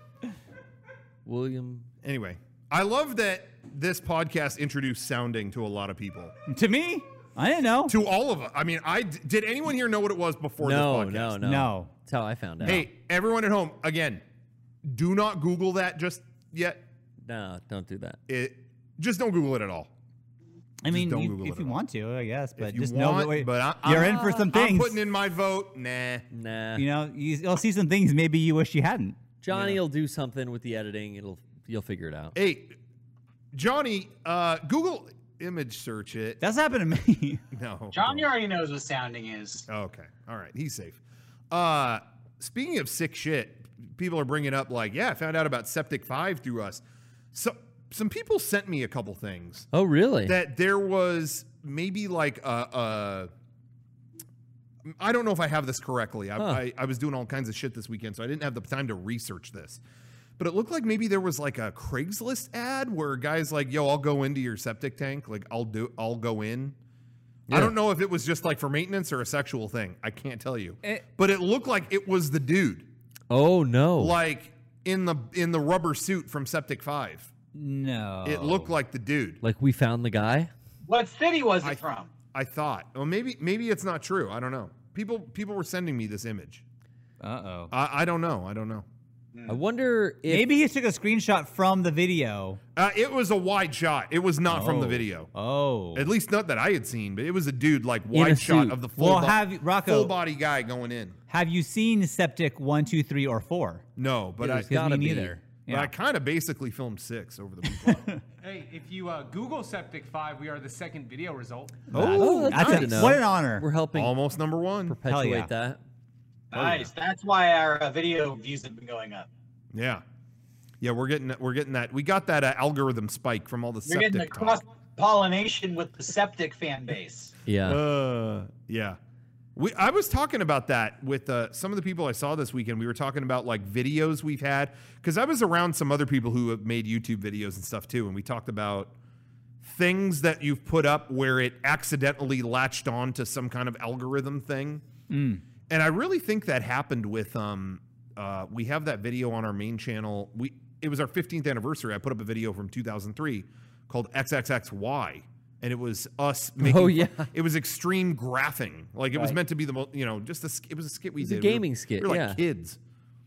William. Anyway, I love that this podcast introduced sounding to a lot of people. To me, I didn't know. To all of us. I mean, I did anyone here know what it was before No, this podcast? no, no. No. That's how I found out. Hey, everyone at home, again, do not Google that just yet. No, don't do that. It just don't Google it at all. I mean, don't you, Google if it you at all. want to, I guess, but If you just want, know that way, but I, you're I'm, in for some I'm things. putting in my vote. Nah. Nah. You know, you, you'll see some things maybe you wish you hadn't. Johnny will do something with the editing. It'll you'll figure it out. Hey, Johnny, uh, Google image search it. That's happened to me. No. Johnny already knows what sounding is. Okay. All right. He's safe. Uh, speaking of sick shit, people are bringing up like, yeah, I found out about Septic five through us. So some people sent me a couple things Oh, really? that there was maybe like a, a I don't know if I have this correctly. I, Huh. I, I was doing all kinds of shit this weekend, so I didn't have the time to research this. But it looked like maybe there was like a Craigslist ad where guys like, yo, I'll go into your septic tank. Like I'll do, I'll go in. I Yeah. don't know if it was just like for maintenance or a sexual thing. I can't tell you. It- but it looked like it was the dude, oh no. like in the in the rubber suit from Septic Five. No. It looked like the dude. Like we found the guy. What city was it I- from? I thought. Well, maybe maybe it's not true. I don't know. People people were sending me this image. Uh-oh. I, I don't know. I don't know. I wonder if Maybe he took a screenshot from the video. Uh, it was a wide shot. It was not from the Oh. video. Oh. At least not that I had seen, but it was a dude like a wide shot suit. of the full, Well, bo- have- Rocco- full body guy going in. Have you seen Septic one, two, three, or four? No, but I There's gotta me be. neither. but Yeah. I kind of basically filmed six over the weekend. Hey, if you uh, Google Septic five, we are the second video result. Oh, that's That's good a- to know. what an honor. We're helping Almost number one. perpetuate yeah. that. Nice. That's why our uh, video views have been going up. Yeah, yeah, we're getting we're getting that. We got that uh, algorithm spike from all the You're getting the septic cross talk. pollination with the septic fan base. Yeah. Uh, yeah. We, I was talking about that with uh, some of the people I saw this weekend. We were talking about like videos we've had because I was around some other people who have made YouTube videos and stuff too, and we talked about things that you've put up where it accidentally latched on to some kind of algorithm thing. And I really think that happened with um uh we have that video on our main channel. We it was our fifteenth anniversary. I put up a video from two thousand three called X X X Y. And it was us making. Oh, yeah. It was extreme graphing. Like it was Right. meant to be the most, you know, just a. sk- It was a skit we It was a did. We were- gaming skit, We were like yeah. kids,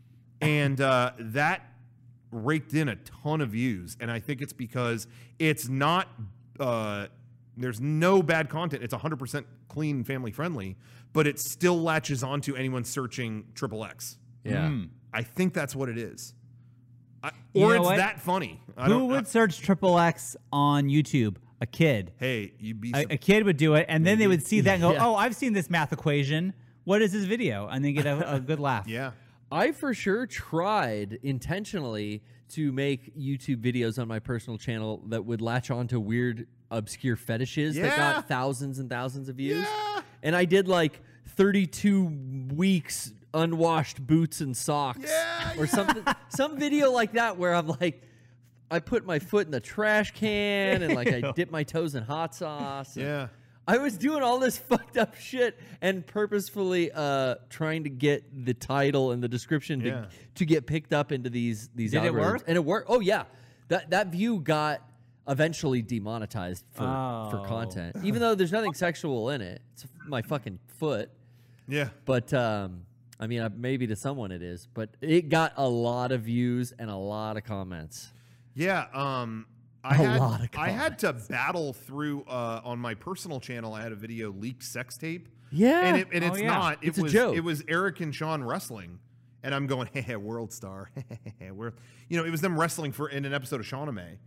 and uh, that raked in a ton of views. And I think it's because it's not. Uh, there's no bad content. It's one hundred percent clean, family friendly, but it still latches onto anyone searching triple X. Yeah. I think that's what it is. I, You or know it's what? that funny. I Who don't, would uh, search Triple X on YouTube? A kid. hey, you'd be. A, sup- a kid would do it, and then they would see that and go, Yeah. "Oh, I've seen this math equation. What is this video?" And then get a, a good laugh. yeah. I for sure tried intentionally to make YouTube videos on my personal channel that would latch on to weird, obscure fetishes that Yeah. got thousands and thousands of views. Yeah. And I did like thirty-two weeks unwashed boots and socks Yeah, or something, some video like that where I'm like, I put my foot in the trash can and like I dip my toes in hot sauce. and Yeah. I was doing all this fucked up shit and purposefully uh, trying to get the title and the description to, Yeah. to get picked up into these these Did it algorithms. work? And it worked. Oh yeah, that that view got eventually demonetized for for Oh. content, even though there's nothing sexual in it. It's my fucking foot. Yeah. But um, I mean, uh, maybe to someone it is. But it got a lot of views and a lot of comments. Yeah, um, I A had lot of I had to battle through uh, on my personal channel. I had a video leaked sex tape. Yeah. and, it, and Oh, it's yeah. not. It It's a was joke. it was Eric and Sean wrestling, and I'm going, hey, world star, we're you know it was them wrestling for in an episode of Shawnee,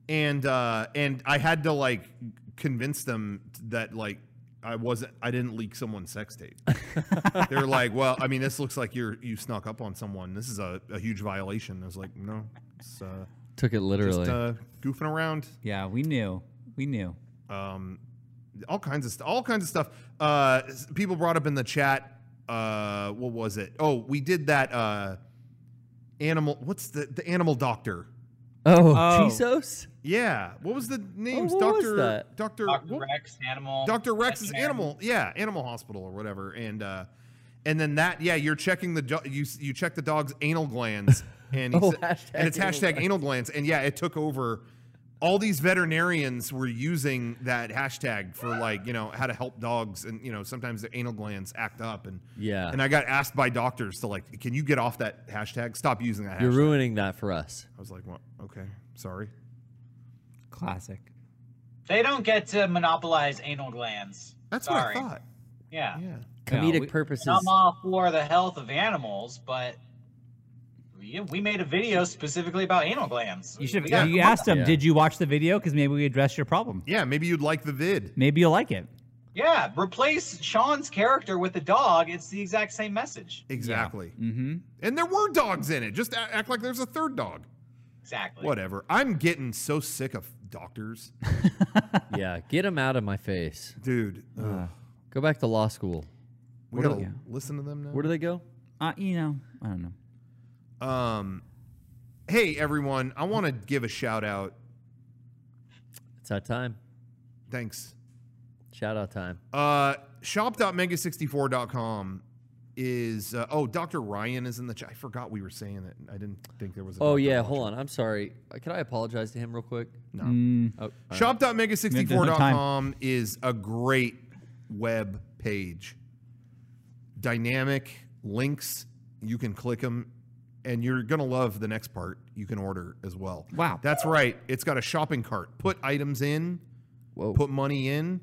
and uh, and I had to like convince them that like I wasn't I didn't leak someone's sex tape. They're like, well, I mean, this looks like you're you snuck up on someone. This is a, a huge violation. I was like, no, it's uh, Took it literally. just uh, goofing around. Yeah, we knew. We knew. Um, all kinds of st- all kinds of stuff. Uh, s- people brought up in the chat. Uh, what was it? Oh, we did that. Uh, animal. What's the the animal doctor? oh, Oh. Chisos? Yeah. What was the names? what was Doctor that? Doctor Doctor what- Rex, animal. Doctor Rex's veterinarian. animal. Yeah, Animal Hospital or whatever. And uh, and then that. Yeah, you're checking the do- you s- you check the dog's anal glands and he Oh, said- hashtag and it's anal hashtag glands. anal glands. And yeah, it took over. All these veterinarians were using that hashtag for like, you know, how to help dogs. And, you know, sometimes their anal glands act up. And Yeah. and I got asked by doctors to like, can you get off that hashtag? Stop using that You're hashtag. ruining that for us. I was like, well, okay, sorry. Classic. They don't get to monopolize anal glands. That's Sorry. what I thought. Yeah. Yeah. Comedic we- purposes. I'm all for the health of animals, but we, we made a video specifically about anal glands. You should. We gotta You come up- asked him, Yeah. did you watch the video? Because maybe we addressed your problem. Yeah, maybe you'd like the vid. Maybe you'll like it. Yeah, replace Sean's character with the dog. It's the exact same message. Exactly. Mm-hmm. And there were dogs in it. Just a- act like there's a third dog. Exactly. Whatever. I'm getting so sick of doctors. Yeah, get them out of my face. Dude, ugh. Go back to law school. we what gotta do- listen to them now. Where do they go? Uh, you know, I don't know. Um, hey, everyone. I want to give a shout out. It's that time. Thanks. Shout out time. Uh, shop dot mega sixty-four dot com is, uh, oh, Doctor Ryan is in the chat. I forgot we were saying it. I didn't think there was a Oh Doctor yeah, watching. hold on. I'm sorry. Uh, Can I apologize to him real quick? No. Mm, Oh, all right. shop dot mega sixty-four dot There's com is a great web page. Dynamic links, you can click them, and you're going to love the next part. You can order as well. Wow. That's right. It's got a shopping cart. Put items in, Whoa. put money in,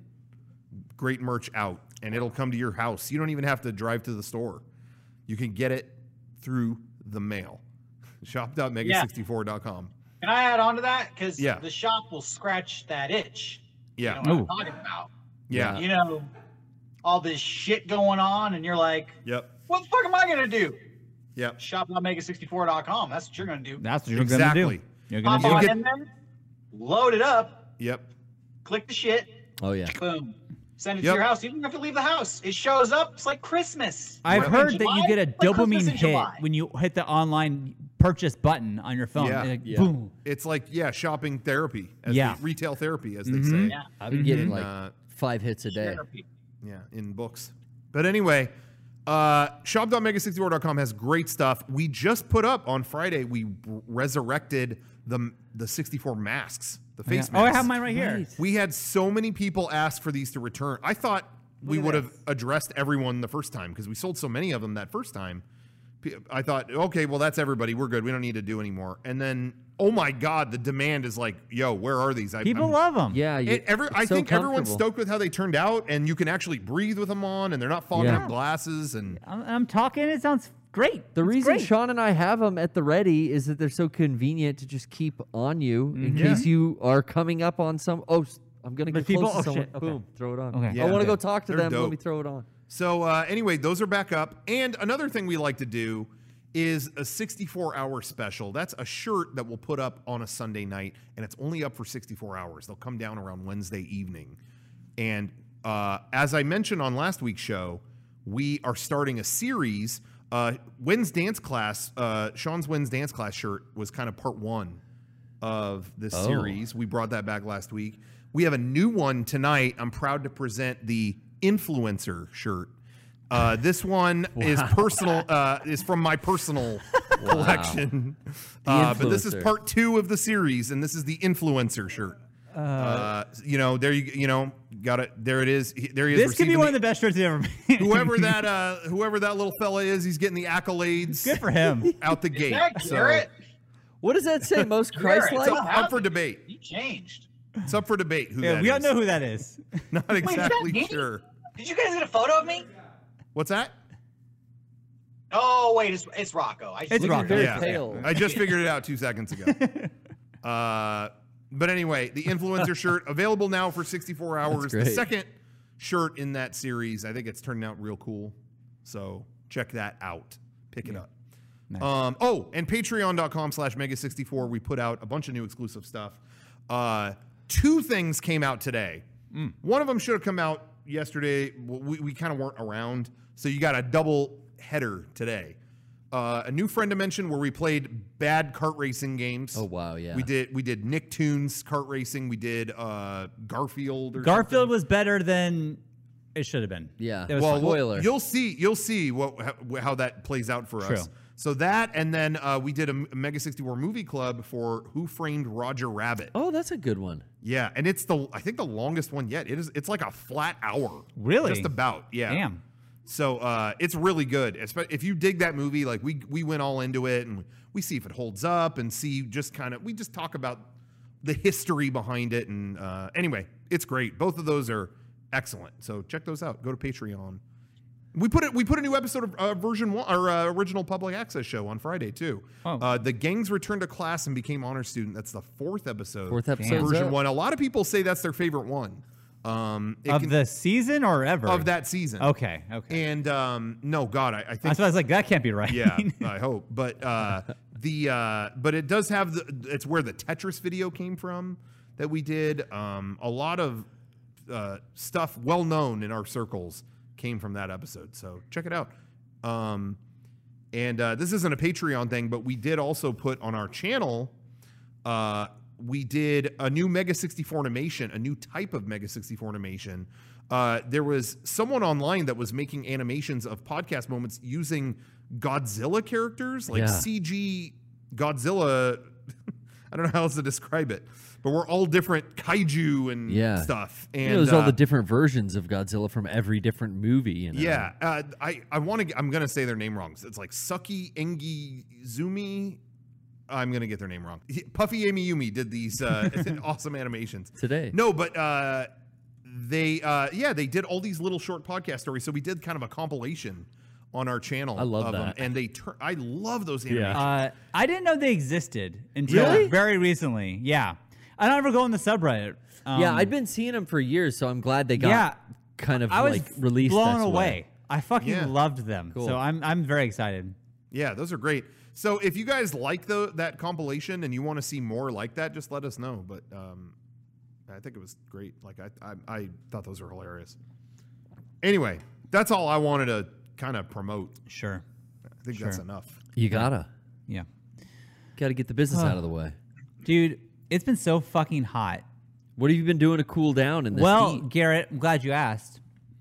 great merch out, and it'll come to your house. You don't even have to drive to the store. You can get it through the mail. shop dot mega sixty-four dot com. Can I add on to that? Because Yeah. the shop will scratch that itch. Yeah. You know what Ooh. I'm talking about. Yeah. You know, all this shit going on, and you're like, Yep. what the fuck am I going to do? Yep. shop dot mega sixty-four dot com. That's what you're going to do. that's what you're Exactly. gonna do. You're Pop gonna do on it. in there, load it up, Yep. click the shit, Oh yeah. boom. Send it Yep. to your house. You don't have to leave the house. It shows up. It's like Christmas. I've Like heard in that you July, get a like Christmas dopamine in hit July. when you hit the online purchase button on your phone. Yeah. and it- Yeah. Boom. It's like, yeah, shopping therapy. As Yeah. they- retail therapy, as they Mhm. say. Yeah. I've been getting Mhm. like Uh, five hits a day. Therapy. Yeah, in books. But anyway, uh, shop dot mega sixty-four dot com has great stuff. We just put up on Friday, we r- resurrected the the sixty-four masks, the face Yeah. Oh, I masks. have mine right here. Right. We had so many people ask for these to return. I thought we at would have this. addressed everyone the first time because we sold so many of them that first time. P- I thought, okay, well, that's everybody. We're good. We don't need to do anymore. And then, oh my God, the demand is like, yo, where are these? I, People I'm- love them. Yeah. You, it, every, it's I so think everyone's comfortable. stoked with how they turned out, and you can actually breathe with them on, and they're not fogging Yeah. up glasses. And I'm, I'm talking. It sounds great. The It's reason great. Sean and I have them at the ready is that they're so convenient to just keep on you in Mhm. case you are coming up on some. Oh, s- I'm gonna But get people- close to oh, someone. shit, okay. Boom, throw it on. Okay. Yeah. I want to Okay. go talk to They're them. Let dope. me throw it on. so, uh, anyway, those are back up. And another thing we like to do is a sixty-four hour special. That's a shirt that we'll put up on a Sunday night, and it's only up for sixty-four hours. They'll come down around Wednesday evening. And uh, as I mentioned on last week's show, we are starting a series. Uh, Wynn's dance class, uh, Sean's Wynn's dance class shirt was kind of part one of this Oh. series. We brought that back last week. We have a new one tonight. I'm proud to present the influencer shirt. Uh, this one is personal. Uh, is from my personal collection. Uh, but this is influencer. part two of the series, and this is the influencer shirt. Uh, you know, there you you know got it. There it is. He- There he is. This could be receiving one of the best shirts you've ever made. whoever that uh, whoever that little fella is. He's getting the accolades Good for him. out the gate. Yeah, So Garrett. What does that say? Most Garrett, Christ-like? it's up for debate. You changed. It's up for debate. Who Yeah, that we all is. know who that is. Not that exactly me? sure. Did you guys get a photo of me? What's that? Oh wait, it's it's Rocco. I just It's figured Rocco. it Very out. Yeah. pale. I just figured it out two seconds ago. Uh, but anyway, the influencer shirt available now for sixty-four hours. The great. second shirt in that series, I think it's turning out real cool. So check that out. Pick it up. Nice. Um, oh, and patreon.com slash mega 64. We put out a bunch of new exclusive stuff. Uh, two things came out today. Mm. One of them should have come out yesterday. We, we kind of weren't around. So you got a double header today. Uh, a new friend dimension where we played bad kart racing games. Oh wow, yeah. We did we did Nicktoons kart racing. We did uh, Garfield. Or Garfield something. was better than it should have been. Yeah. It was Well, fun. we'll- Spoiler. you'll see. You'll see what how, how that plays out for True. us. So that, and then uh, we did a, a Mega sixty-four movie club for Who Framed Roger Rabbit. Oh, that's a good one. Yeah, and it's the I think the longest one yet. It is. It's like a flat hour. Really? Just about. Yeah. Damn. So uh, it's really good. Espe- If you dig that movie, like we we went all into it, and we see if it holds up, and see just kind of we just talk about the history behind it. And uh, anyway, it's great. Both of those are excellent. So check those out. Go to Patreon. We put it. We put a new episode of uh, version one, or uh, original public access show on Friday too. Oh. Uh, the gangs returned to class and became honor student. That's the fourth episode. Fourth episode's version up. one. A lot of people say that's their favorite one. Um, it Of can- the season or ever? of that season. Okay. Okay. And um, no, God, I, I think That's why I was like, that can't be right. yeah, I hope. But uh, the uh, but it does have the. It's where the Tetris video came from that we did. Um, a lot of uh, stuff well known in our circles came from that episode. So check it out. Um, and uh, this isn't a Patreon thing, but we did also put on our channel. Uh, we did a new Mega sixty-four animation, a new type of Mega sixty-four animation. Uh, there was someone online that was making animations of podcast moments using Godzilla characters, like Yeah. C G Godzilla. I don't know how else to describe it, but we're all different kaiju and Yeah. stuff. And You know, there's all uh, the different versions of Godzilla from every different movie. You know? yeah, uh, I I want to. I'm gonna say their name wrong. It's like Suki Engi Zumi. I'm gonna get their name wrong. He- Puffy Amy Yumi did these uh, awesome animations Today. No, but uh, they uh, yeah they did all these little short podcast stories. So we did kind of a compilation on our channel. I love of them, that. and they tur- I love those animations. Uh, I didn't know they existed until Really? very recently. Yeah. I don't ever go on the subreddit. Um, yeah, I'd been seeing them for years, so I'm glad they got Yeah. kind of I was like released. blown this away. way. I fucking Yeah. loved them. Cool. So I'm I'm very excited. Yeah, those are great. So if you guys like the that compilation and you want to see more like that, just let us know. But um, I think it was great. Like I, I, I thought those were hilarious. Anyway, that's all I wanted to kind of promote. Sure. I think Sure. that's enough. You gotta, Yeah. gotta get the business out of the way. Dude, it's been so fucking hot. What have you been doing to cool down in this Well, heat? Garrett, I'm glad you asked.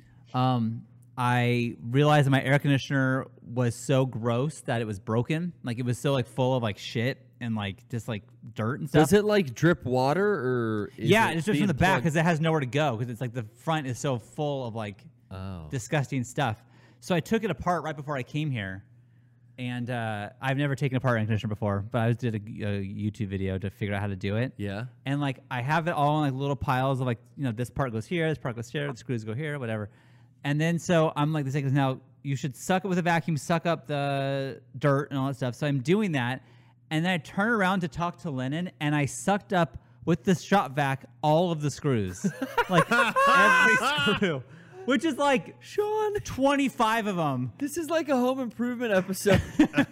Um, I realized that my air conditioner was so gross that it was broken. Like it was so like full of like shit and like just like dirt and stuff. Does it like drip water or? Is yeah, it it's just from being the back plugged- because it has nowhere to go because it's like the front is so full of like Oh. disgusting stuff. So I took it apart right before I came here, and uh, I've never taken apart an air conditioner before, but I just did a, a YouTube video to figure out how to do it. Yeah. And like I have it all in like little piles of like, you know, this part goes here, this part goes here, the screws go here, whatever. And then so I'm like, this is now you should suck it with a vacuum, suck up the dirt and all that stuff. So I'm doing that, and then I turn around to talk to Lennon, and I sucked up with the shop vac all of the screws, like every screw, which is like Sean, twenty-five of them. this is like a home improvement episode.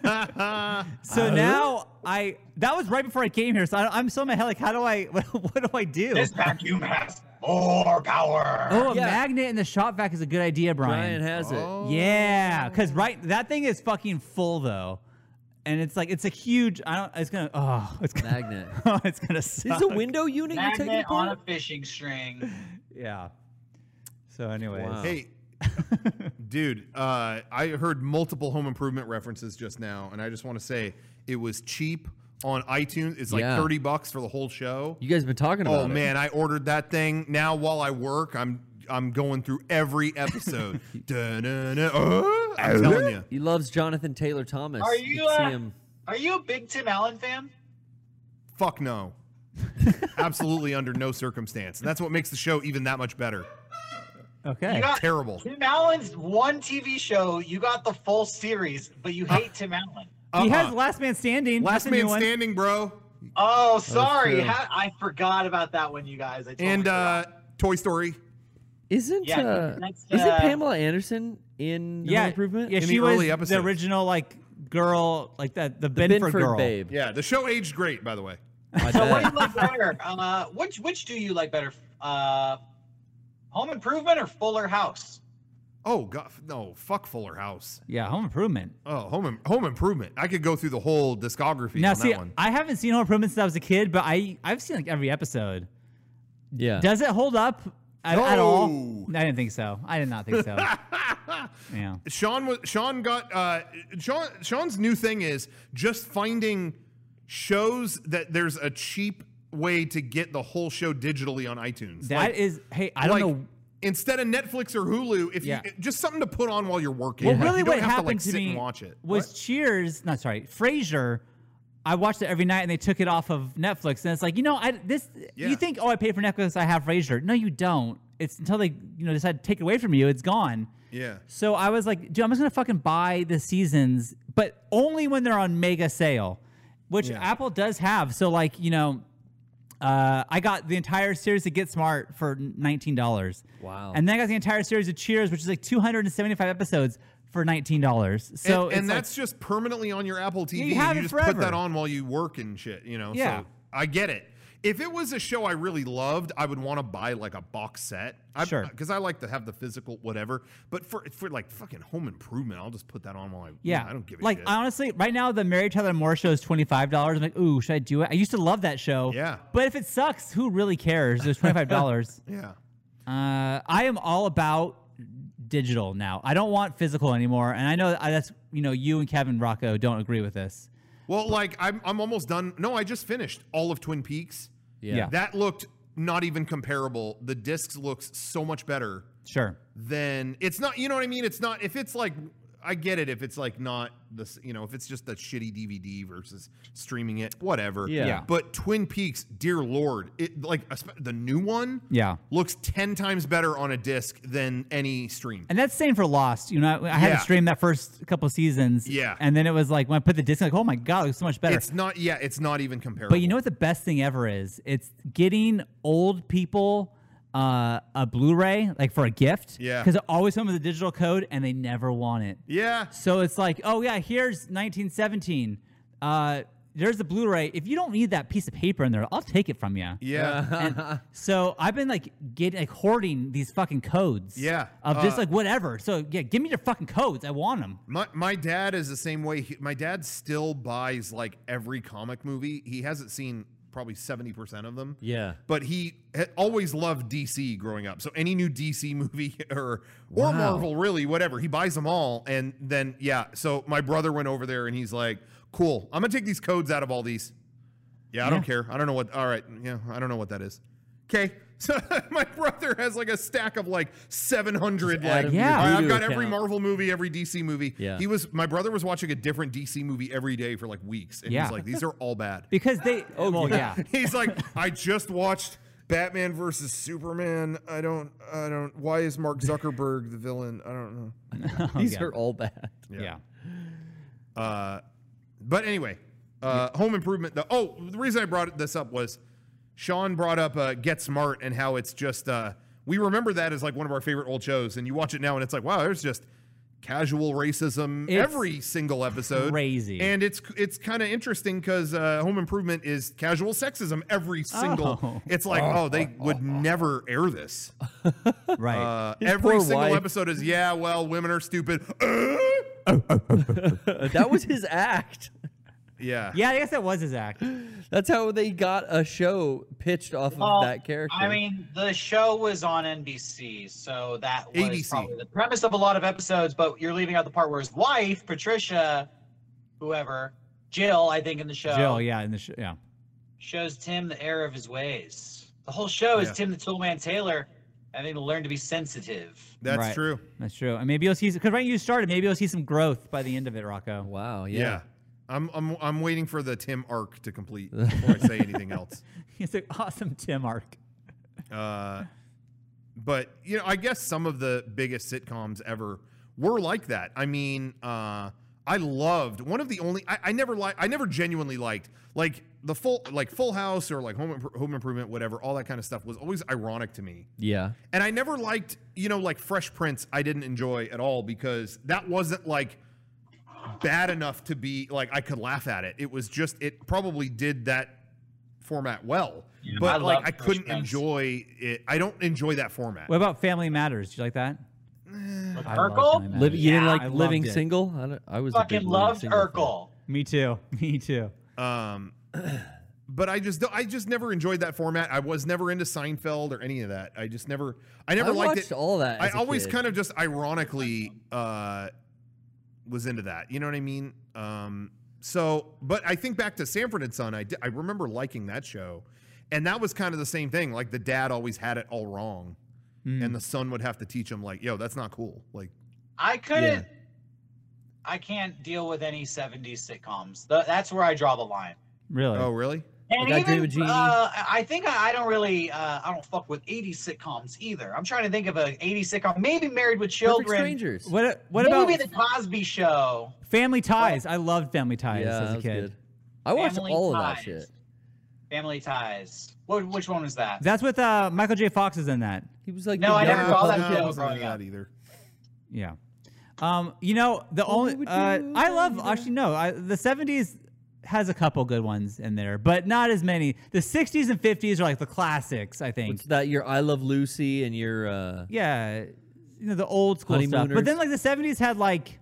So now I that was right before I came here. So I, I'm still in my head like, how do I what, what do I do? This vacuum has more power. Oh, a Yeah. magnet in the shop vac is a good idea, Brian Brian. has it. Oh. Yeah, because right that thing is fucking full though, and it's like it's a huge. I don't. It's gonna. Oh, it's gonna. Magnet. Oh, it's gonna suck. Is this a window unit you're taking Magnet on a apart? fishing string. Yeah. So, anyways. Wow. Hey, dude, uh, I heard multiple home improvement references just now, and I just want to say it was cheap on iTunes. It's like Yeah. thirty bucks for the whole show. You guys been talking about Oh it. man, I ordered that thing. Now while I work, I'm I'm going through every episode. Dun-dun-dun. Uh, I'm telling you. He loves Jonathan Taylor Thomas. Are You you, can see uh, him. Are you a big Tim Allen fan? Fuck no. Absolutely under no circumstance. And that's what makes the show even that much better. Okay. You got Terrible. Tim Allen's one T V show. You got the full series, but you hate Tim Allen. He has Uh-uh. Last Man Standing. Last That's a new Man one. Standing, bro. Oh, sorry. true. How, I forgot about that one, you guys. I totally And forgot. uh, Toy Story. Isn't Yeah, uh, that's, isn't uh, Pamela Anderson in Yeah, Home Improvement? yeah, In she the was early the episodes. original like girl, like that the, the Benford, Benford girl. babe. Yeah, the show aged great, by the way. I So what do bet. you like better? Uh, which which do you like better? Uh, Home Improvement or Fuller House? Oh god, no, fuck Fuller House. Yeah, Home Improvement. Oh, Home Im- Home Improvement. I could go through the whole discography Now, on see, that one. I haven't seen Home Improvement since I was a kid, but I I've seen like every episode. Yeah. Does it hold up at, at all? No. I didn't think so. I did not think so. Yeah. Sean was Sean got uh Sean Sean's new thing is just finding shows that there's a cheap way to get the whole show digitally on iTunes. That Like- is, hey, I don't like, know. Instead of Netflix or Hulu, if Yeah. you just something to put on while you're working. Well, You really, don't what have happened to, like, to sit me and watch it. was What? Cheers. Not sorry, Frasier. I watched it every night, and they took it off of Netflix. And it's like, you know, I this. Yeah. You think, oh, I pay for Netflix, I have Frasier. No, you don't. It's until they, you know, decide to take it away from you, it's gone. Yeah. So I was like, dude, I'm just gonna fucking buy the seasons, but only when they're on mega sale, which Yeah. Apple does have. So like, you know, uh, I got the entire series of Get Smart for nineteen dollars. Wow. And then I got the entire series of Cheers, which is like two hundred seventy-five episodes for nineteen dollars. So and, it's and like- that's just permanently on your Apple T V. Yeah, you have it just forever. put that on while you work and shit, you know. Yeah. So I get it. If it was a show I really loved, I would want to buy like a box set. I, Sure. Because I like to have the physical whatever. But for for like fucking Home Improvement, I'll just put that on while I yeah, I don't give a like shit. honestly, right now the Mary Tyler Moore show is twenty-five dollars. I'm like, ooh, should I do it? I used to love that show. Yeah. But if it sucks, who really cares? There's twenty-five dollars. yeah. Uh, I am all about digital now. I don't want physical anymore, and I know that that's you know you and Kevin Rocco don't agree with this. Well, like I'm I'm almost done. No, I just finished all of Twin Peaks. Yeah. Yeah. That looked not even comparable. The discs looks so much better Sure. than it's not. You know what I mean? It's not if it's like I get it if it's like not this. You know, if it's just a shitty D V D versus streaming it, whatever. Yeah. Yeah. But Twin Peaks, dear Lord, it like espe- the new one. Yeah. Looks ten times better on a disc than any stream. And that's the same for Lost. You know, I had Yeah. to stream that first couple seasons. Yeah. And then it was like when I put the disc, like, oh my god, it looks so much better. It's not. Yeah, it's not even comparable. But you know what the best thing ever is? It's getting old people uh, a Blu-ray like for a gift. Yeah. Because it always comes with a digital code, and they never want it. Yeah. So it's like, oh yeah, here's nineteen seventeen. Uh, there's the Blu-ray. If you don't need that piece of paper in there, I'll take it from you. Yeah. And so I've been like getting like hoarding these fucking codes. Yeah, Of just uh, like whatever. So yeah, give me your fucking codes. I want them. My my dad is the same way. He, my dad still buys like every comic movie. He hasn't seen probably seventy percent of them. Yeah. But he ha- always loved D C growing up. So any new D C movie or or Wow. Marvel, really, whatever, he buys them all. And then yeah, so my brother went over there and he's like, "Cool, I'm gonna take these codes out of all these." Yeah, I don't Yeah. care. I don't know what. All right, yeah, I don't know what that is. Okay. So my brother has like a stack of like seven hundred. Just add Like, them to your Yeah. all right, I've Vudu got every account. Marvel movie, every D C movie. Yeah. He was my brother was watching a different D C movie every day for like weeks, and Yeah. he's like, "These are all bad." Because they. Oh well, yeah. He's like, "I just watched Batman versus Superman. I don't, I don't. Why is Mark Zuckerberg the villain? I don't know." These yeah. are all bad. Yeah. Uh, but anyway, uh, Home Improvement. The, oh, the reason I brought this up was Sean brought up uh, Get Smart and how it's just uh, we remember that as like one of our favorite old shows, and you watch it now and it's like, wow, there's just casual racism It's every single episode. crazy. And it's it's kind of interesting because uh, Home Improvement is casual sexism every single. Oh. It's like, oh, they would never air this. Right. Uh, His every poor single wife. episode is, yeah, well, women are stupid. That was his act. Yeah. yeah, I guess that was his act. That's how they got a show pitched off of Well, that character. I mean, the show was on N B C, so that was A B C. probably the premise of a lot of episodes. But you're leaving out the part where his wife, Patricia, whoever, Jill, I think in the show, Jill, yeah, in the sh- yeah. shows Tim the error of his ways. The whole show is Yeah. Tim the Toolman Taylor having to learn to be sensitive. That's Right. true. That's true. And maybe you'll see because right when you started, maybe you'll see some growth by the end of it, Rocco. wow. Yeah. Yeah. I'm I'm I'm waiting for the Tim arc to complete before I say anything else. It's an awesome Tim arc. Uh, but you know, I guess some of the biggest sitcoms ever were like that. I mean, uh, I loved one of the only I, I never liked I never genuinely liked like the full like Full House or like Home Impro- Home Improvement, whatever, all that kind of stuff was always ironic to me. Yeah. And I never liked, you know, like Fresh Prince. I didn't enjoy at all because that wasn't like bad enough to be like I could laugh at it. It was just it probably did that format well, Yeah, I but like love I Fresh couldn't Prince. enjoy it. I don't enjoy that format. What about Family Matters? Do you like that? With I love Urkel? Family Matters. Liv- you didn't Yeah, like I loved Living it. Single? I, don't, I was a big Fucking Living loved Single fan. Urkel. Me too. Me too. Um, but I just I just never enjoyed that format. I was never into Seinfeld or any of that. I just never I never I liked watched it. all that I as a always kid. kind of just ironically uh, was into that. You know what I mean? Um, so, but I think back to Sanford and Son. I di- I remember liking that show, and that was kind of the same thing. Like the dad always had it all wrong, Mm. and the son would have to teach him like, "Yo, that's not cool." Like, I couldn't. I can't deal with any seventies sitcoms. Th- that's where I draw the line. Really? oh really? And Like I Dream of even, Jeannie. uh, I think I, I don't really, uh, I don't fuck with eighties sitcoms either. I'm trying to think of an eighties sitcom. Maybe Married with Perfect Children. Strangers. What What Maybe about the Cosby Show. Family Ties? I loved Family Ties Yeah, as that a was kid. good. I watched Family all of that Ties. shit. Family Ties. What, which one was that? That's with uh, Michael J. Fox is in that. He was like No, the I never young saw that no, Republican- show. I wasn't into growing up. that either. Yeah. Um, you know, the only would uh, you I love do? actually no, I, the seventies has a couple good ones in there, but not as many. The sixties and fifties are like the classics, I think. What's that? Your I Love Lucy and your uh, Yeah, you know the old school stuff. But Honeymooners. then like the seventies had like,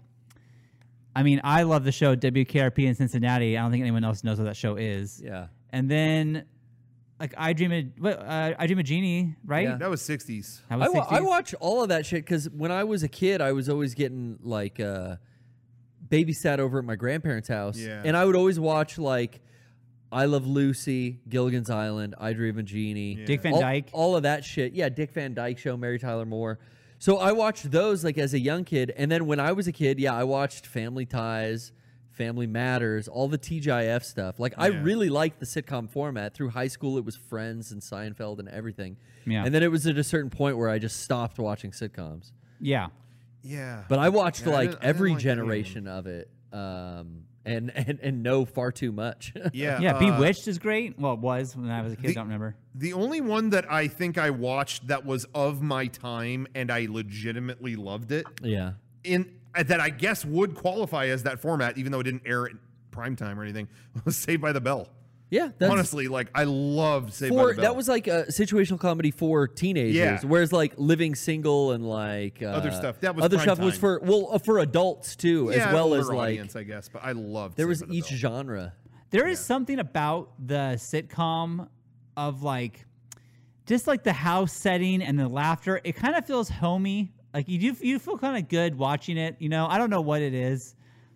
I mean, I love the show W K R P in Cincinnati. I don't think anyone else knows what that show is. yeah. And then like I Dream of what, uh, I Dream of Jeannie, right? Yeah. That was sixties. That I, was wa- I sixties. watch all of that shit because when I was a kid, I was always getting like uh, babysat over at my grandparents' house, Yeah. and I would always watch like I Love Lucy, Gilligan's Island, I Dream of Jeannie, Yeah. Dick Van all, Dyke. all of that shit. Yeah, Dick Van Dyke Show, Mary Tyler Moore. So I watched those like as a young kid, and then when I was a kid, yeah, I watched Family Ties, Family Matters, all the T G I F stuff. Like I Yeah. really liked the sitcom format. Through high school, it was Friends and Seinfeld and everything. Yeah. And then it was at a certain point where I just stopped watching sitcoms. Yeah. Yeah. But I watched Yeah, I like didn't- I didn't every like any of them. generation of it, um, and, and and know far too much. yeah. Yeah, uh, Bewitched is great. Well, it was when I was a kid. the- don't remember. The only one that I think I watched that was of my time and I legitimately loved it yeah. in uh, that I guess would qualify as that format, even though it didn't air at prime time or anything, was Saved by the Bell. Yeah. That's Honestly, like I loved Saved by for the Bell. that was like a situational comedy for teenagers, Yeah. whereas like Living Single and like uh, Other stuff, that was other prime stuff was time. for well uh, for adults too, yeah, as well older as like audience, I guess. But I loved. there Saved was by the each Bell. genre. There is something about the sitcom of like just like the house setting and the laughter. It kind of feels homey. Like you do, you feel kind of good watching it. You know, I don't know what it is.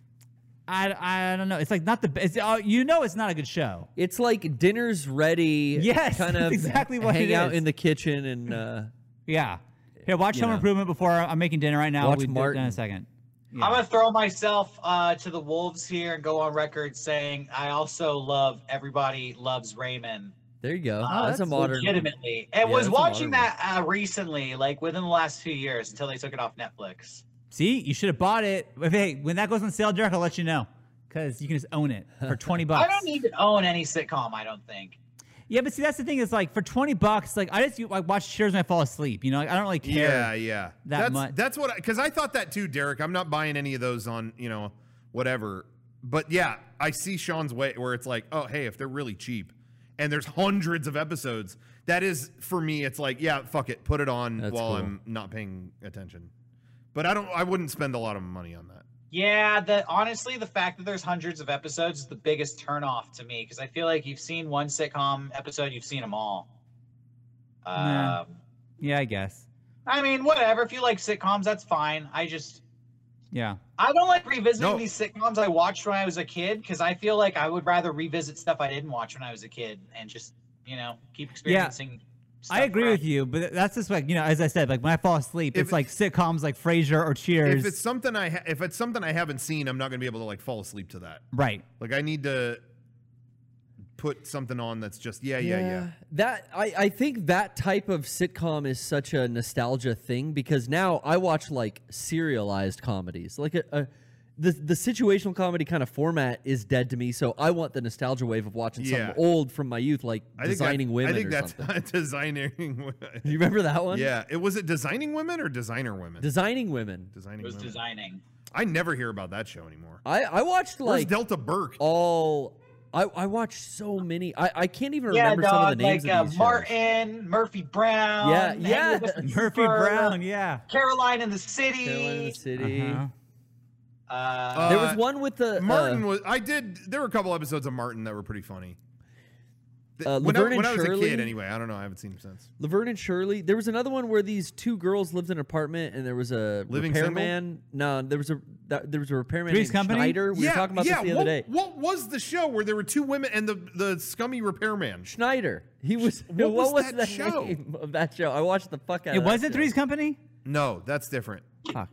I, I don't know. It's like not the best. Uh, you know, it's not a good show. It's like dinner's ready. Yes, kind that's of exactly what hang it out is. in the kitchen and uh, Yeah. Here, watch You Home know. Improvement before I'm making dinner right now. Watch We'll do it Martin. in a second. Yeah. I'm gonna throw myself uh, to the wolves here and go on record saying I also love Everybody Loves Raymond. there you go. Uh, that's a modern. Legitimately, and Yeah, was that's a watching modern that uh, recently, like within the last few years, until they took it off Netflix. See, you should have bought it. If, hey, when that goes on sale, Derek, I'll let you know because you can just own it for twenty bucks. I don't need to own any sitcom. I don't think. Yeah, but see, that's the thing is like for twenty bucks, like I just like watch Cheers when I fall asleep. You know, like, I don't really care. Yeah, yeah. that that's, much. That's what because I, thought that too, Derek. I'm not buying any of those on you know whatever. But yeah, I see Sean's way where it's like, oh hey, if they're really cheap, and there's hundreds of episodes, that is for me. It's like yeah, fuck it, put it on That's while cool. I'm not paying attention. But I don't. I wouldn't spend a lot of money on that. Yeah, the honestly, the fact that there's hundreds of episodes is the biggest turnoff to me because I feel like you've seen one sitcom episode, you've seen them all. Nah. Um, Yeah, I guess. I mean, whatever. If you like sitcoms, that's fine. I just Yeah. I don't like revisiting No. these sitcoms I watched when I was a kid because I feel like I would rather revisit stuff I didn't watch when I was a kid and just you know keep experiencing. I agree with you, but that's just like, you know, as I said, like when I fall asleep, If it's like sitcoms like Frasier or Cheers. If it's something I ha- if it's something I haven't seen, I'm not going to be able to like fall asleep to that. right. Like I need to put something on that's just yeah, yeah, yeah. That I, I think that type of sitcom is such a nostalgia thing because now I watch like serialized comedies. Like a, a the the situational comedy kind of format is dead to me. So I want the nostalgia wave of watching Yeah. something old from my youth, like I think Designing that, Women I think or that's something. designing. Do you remember that one? Yeah, it was it Designing Women or Designer Women? Designing Women. Designing It was Women. designing. I never hear about that show anymore. I I watched Where's like Delta Burke? all. I, I watched so many. I, I can't even Yeah, remember some of dog, the names like of uh, these shows. Martin, Murphy Brown. Yeah, Henry yeah. Christopher, Murphy Brown, yeah. Caroline in the City. Carolina in the City. Uh-huh. Uh, There was Uh, one with the Martin uh, was. I did. There were a couple episodes of Martin that were pretty funny. Th- Uh, when I, Laverne when and I was a Shirley? kid, anyway. I don't know. I haven't seen him since. Laverne and Shirley. There was another one where these two girls lived in an apartment, and there was a Living repairman. No, there was a that, there was a repairman Three's named Company? Schneider. We yeah, were talking about yeah. this the what, other day. What was the show where there were two women and the the scummy repairman? Schneider. He was. What What, was was, that the show? name of that show? I watched the fuck out It of that wasn't show. Three's Company? No, that's different. Fuck.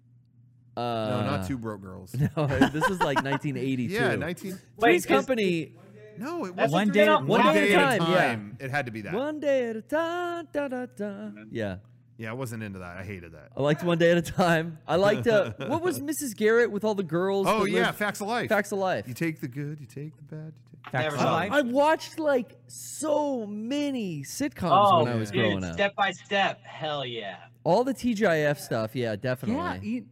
Uh, No, not Two Broke Girls. No, this was like nineteen eighty-two. Yeah, nineteen. Wait, Three's is- Company. No, it That's wasn't. One what day- you're not one One day day at at a a time, yeah. time. It had to be that. One day at a time. Da, da, da. Yeah. Yeah, I wasn't into that. I hated that. I liked One Day at a Time. I liked uh, what was Missus Garrett with all the girls? Oh that yeah, lived- Facts of Life. Facts of Life. You take the good, you take the bad. You take... Facts Never of saw Life. I watched like so many sitcoms Oh, when I was dude, growing up. Step by Step. Hell yeah. All the T G I F stuff, yeah, definitely. Yeah. You,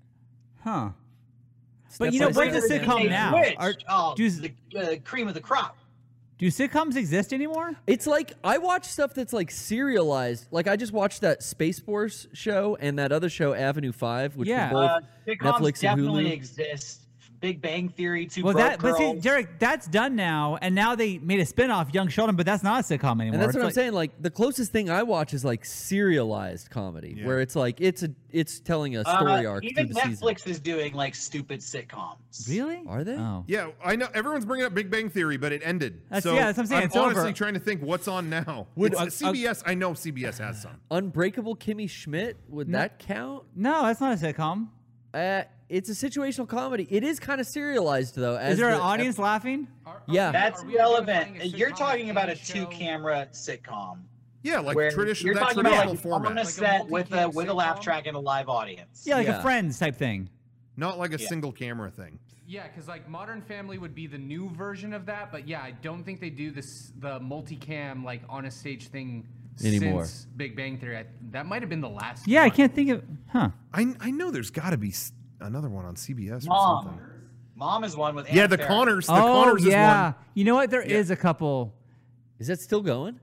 huh. Step But you know, by what's Step. a sitcom They now? switched. Are- oh, do- the uh, cream of the crop. Do sitcoms exist anymore? It's like I watch stuff that's like serialized. Like I just watched that Space Force show and that other show Avenue Five, which Yeah. were both Uh, sitcoms Netflix and definitely Hulu. exist. Big Bang Theory, Two Well, Broke that but see, Girls. Derek, that's done now, and now they made a spin-off, Young Sheldon, but that's not a sitcom anymore. And that's It's what I'm like- saying. Like the closest thing I watch is like serialized comedy, Yeah. where it's like it's a it's telling a Uh, story arc even through the season. Netflix is doing like stupid sitcoms. Really? Are they? Oh. Yeah, I know everyone's bringing up Big Bang Theory, but it ended. That's- so yeah, that's what I'm saying, I'm it's honestly over. trying to think what's on now. Would- It's- uh, C B S, I know C B S has some. Unbreakable Kimmy Schmidt, would No. that count? No, that's not a sitcom. Uh, it's a situational comedy. It is kind of serialized though. As Is there the an audience laughing? Are- are Yeah. we- That's are we relevant. identifying a You're sitcom talking as about a any show? two-camera sitcom. Yeah, like where traditional you're that talking about traditional like format, on a Like a set with a multi-cam with a laugh sitcom? track and a live audience. Yeah, like Yeah. a Friends type thing. not like a Yeah. single camera thing. Yeah, because like Modern Family would be the new version of that, but yeah, I don't think they do this the multicam like on a stage thing Anymore. since Big Bang Theory. I, that might have been the last. Yeah, I one. can't think of. Huh. I I know there's got to be s- another one on C B S or Mom. something. Mom is one with Yeah, Anna the Faris. Connors. The oh Connors yeah. is one. You know what? There is Yeah. a couple. Is that still going?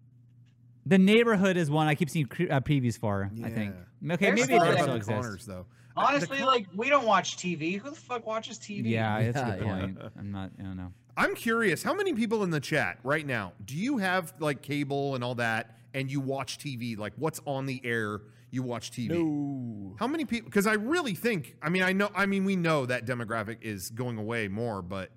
The Neighborhood is one I keep seeing cre- uh, previews for. I think. Yeah. Okay, There's maybe still it Forgot does about still the exist. Connors though. Honestly, like we don't watch T V. Who the fuck watches T V? Yeah, that's a Yeah, good yeah. point. I'm not. I don't know. I'm curious, how many people in the chat right now do you have like cable and all that, and you watch T V? Like, what's on the air? You watch T V. No. How many people? Because I really think, I mean, I know, I mean, we know that demographic is going away more, but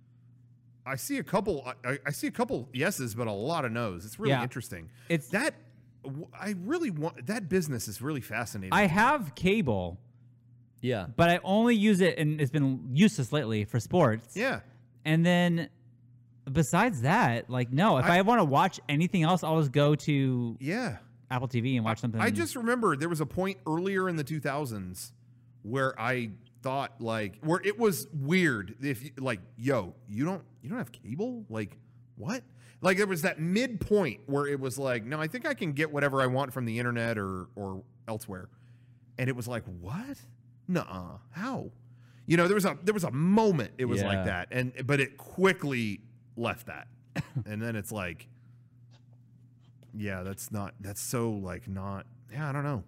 I see a couple, I, I see a couple yeses, but a lot of nos. It's really Yeah. interesting. It's- that, I really want, that business is really fascinating. I have cable, Yeah. but I only use it, and it's been useless lately for sports. yeah. And then, besides that, like, no. If I, I- want to watch anything else, I'll just go to Yeah. Apple T V and watch something. I just remember there was a point earlier in the two thousands where I thought like where it was weird if you, like yo you don't you don't have cable, like what, like there was that midpoint where it was like no, I think I can get whatever I want from the internet or or elsewhere, and it was like what, nuh-uh, how, you know, there was a there was a moment it was Yeah. like that, and but it quickly left that and then it's like yeah, that's not, that's so like not, yeah, I don't know.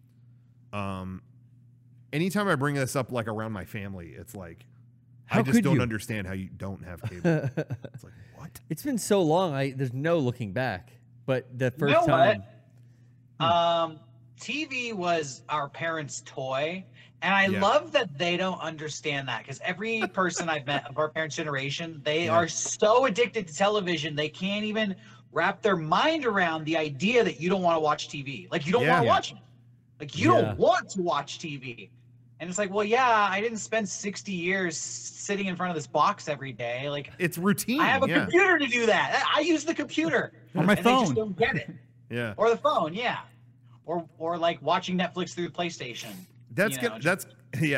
Um, anytime I bring this up like around my family, it's like, How I just could don't you? understand how you don't have cable. It's like, what? It's been so long. I there's no looking back. But the first know time, what? Um, T V was our parents' toy, and I Yeah. love that they don't understand that because every person I've met of our parents' generation, they Yeah. are so addicted to television they can't even wrap their mind around the idea that you don't want to watch T V. Like you don't Yeah. want to Yeah. watch it. Like you Yeah. don't want to watch T V. And it's like, well, yeah, I didn't spend sixty years sitting in front of this box every day. Like It's routine. I have a yeah. computer to do that. I I use the computer. Or my and They just phone. don't get it. Yeah. Or the phone, yeah. Or or like watching Netflix through the PlayStation. That's you good. know, That's, yeah.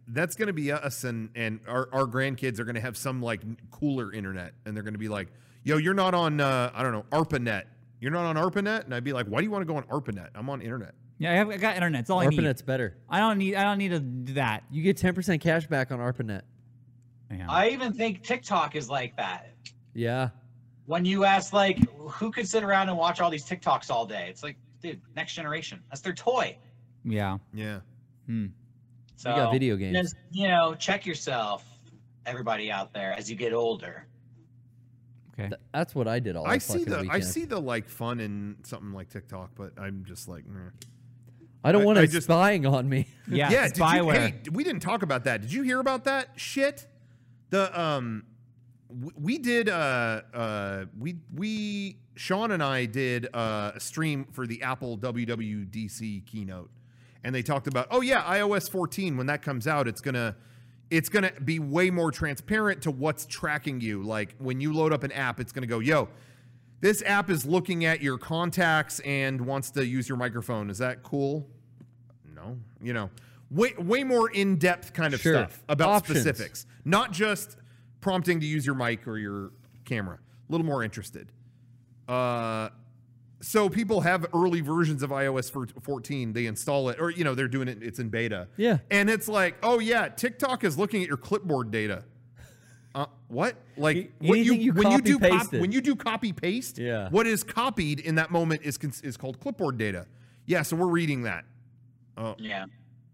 that's going to be us, and and our, our grandkids are going to have some like cooler internet, and they're going to be like, yo, you're not on uh, I don't know, ARPANET. You're not on ARPANET, and I'd be like, why do you want to go on ARPANET? I'm on internet. Yeah, I, have, I got internet. That's all I need. ARPANET's better. I don't need. I don't need to do that. You get ten percent cash back on ARPANET. Yeah. I even think TikTok is like that. Yeah. When you ask, like, who could sit around and watch all these TikToks all day? It's like, dude, next generation. That's their toy. yeah. Yeah. Hmm. So, got video games. Just, you know, check yourself, everybody out there, as you get older. Okay. Th- that's what I did all I the see fucking the weekend. I see the like fun in something like TikTok, but I'm just like, meh. I don't I- want I it just- spying on me. Yeah. yeah. Did you, Spyware. hey, we didn't talk about that. Did you hear about that shit? The um, w- we did uh uh we we Sean and I did uh, a stream for the Apple W W D C keynote, and they talked about, oh yeah, i O S fourteen, when that comes out, it's gonna it's gonna be way more transparent to what's tracking you. Like when you load up an app, it's gonna go, yo, this app is looking at your contacts and wants to use your microphone. Is that cool? No, you know, way way more in depth kind of Sure. stuff about Options. specifics, not just prompting to use your mic or your camera. A little more interested. Uh, so people have early versions of i O S fourteen. They install it, or you know, they're doing it. It's in beta. Yeah. and it's like, oh yeah, TikTok is looking at your clipboard data. Uh, what? Like A- what anything you when you do copy cop, pasted. when you do copy paste? Yeah. What is copied in that moment is cons- is called clipboard data. Yeah, so we're reading that. Oh, Yeah.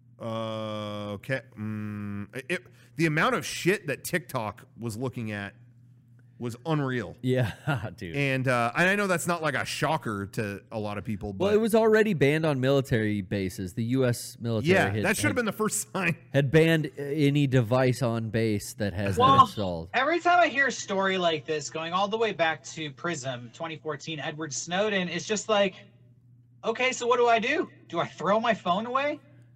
uh, okay. Mm, it, the amount of shit that TikTok was looking at was unreal. Yeah, dude. And uh, and I know that's not like a shocker to a lot of people, but Well, it was already banned on military bases. The U S military yeah, had, that should have had, been the first sign. had banned any device on base that has that Well, installed. every time I hear a story like this, going all the way back to Prism twenty fourteen, Edward Snowden, it's just like, okay, so what do I do? Do I throw my phone away?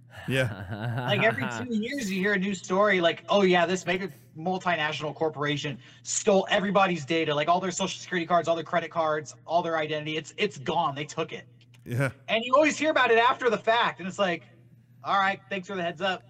Yeah, Like every two years, you hear a new story like, oh yeah, this mega multinational corporation stole everybody's data, like all their social security cards, all their credit cards, all their identity. It's it's gone. They took it. yeah, And you always hear about it after the fact, and it's like, all right, thanks for the heads up.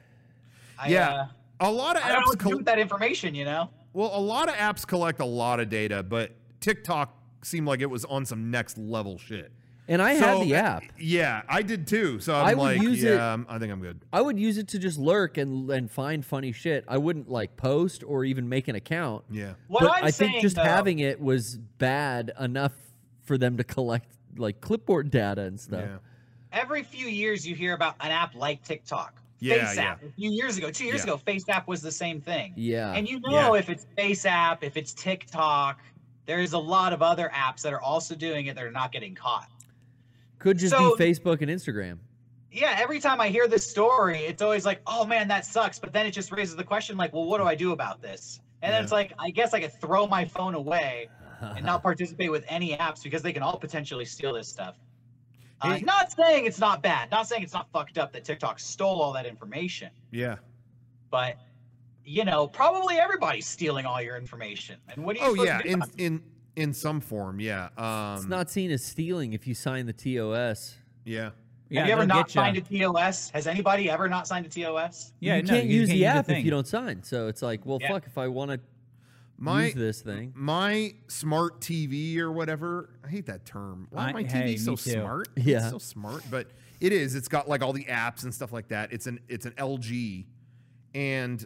I, yeah. uh, A lot of I don't know apps. what to do Col- with that information, you know? well, a lot of apps collect a lot of data, but TikTok seemed like it was on some next level shit. And I So, had the app. Yeah, I did too. So I'm I would like, use yeah, it- I'm- I think I'm good. I would use it to just lurk and and find funny shit. I wouldn't like post or even make an account. Yeah. What but I'm I think saying, just though, having it was bad enough for them to collect like clipboard data and stuff. Yeah. every few years you hear about an app like TikTok. Yeah, FaceApp. yeah. A few years ago, two years Yeah. ago, FaceApp was the same thing. Yeah. And you know, Yeah. if it's FaceApp, if it's TikTok, there's a lot of other apps that are also doing it that are not getting caught. Could just So- be Facebook and Instagram. Yeah, every time I hear this story, it's always like, oh man, that sucks. But then it just raises the question, like, well, what do I do about this? And then Yeah. it's like, I guess I could throw my phone away and not participate with any apps because they can all potentially steal this stuff. Uh, Hey- not saying it's not bad, not saying it's not fucked up that TikTok stole all that information, Yeah. but you know, probably everybody's stealing all your information. And what do you? Oh supposed yeah, to do in about it? in in some form, yeah. Um, It's not seen as stealing if you sign the T O S. Yeah. Yeah, Have you ever they'll not get ya. signed a T O S? Has anybody ever not signed a T O S? Yeah, you no, can't use the can't app if thing. you don't sign. So it's like, well, Yeah. fuck, if I want to My use this thing. my smart T V or whatever. I hate that term. Why I- is my T V hey, so me too. smart? Yeah. It's so smart, but it is. It's got like all the apps and stuff like that. It's an it's an L G, and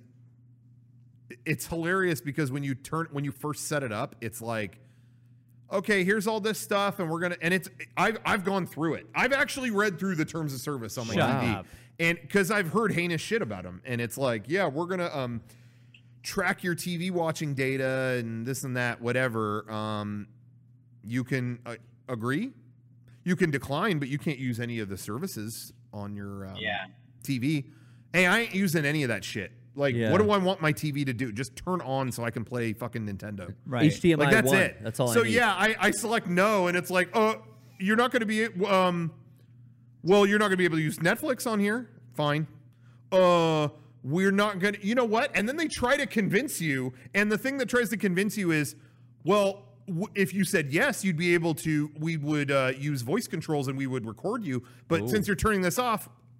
it's hilarious because when you turn when you first set it up, it's like, okay, here's all this stuff, and we're gonna and it's I've I've gone through it. I've actually read through the terms of service on my Shut T V, up. and because I've heard heinous shit about them, and it's like, yeah, we're gonna um track your T V watching data and this and that, whatever. Um, you can uh, agree, you can decline, but you can't use any of the services on your um, Yeah. T V. Hey, I ain't using any of that shit. Like, Yeah. what do I want my T V to do? Just turn on so I can play fucking Nintendo. Right. H D M I Like that's one. it. That's all So I need. yeah, I, I select no, and it's like, oh, you're not going to be um, well, you're not going to be able to use Netflix on here. Fine. Uh, we're not going to. You know what? And then they try to convince you, and the thing that tries to convince you is, well, w- if you said yes, you'd be able to. We would uh, use voice controls and we would record you. But Ooh. since you're turning this off,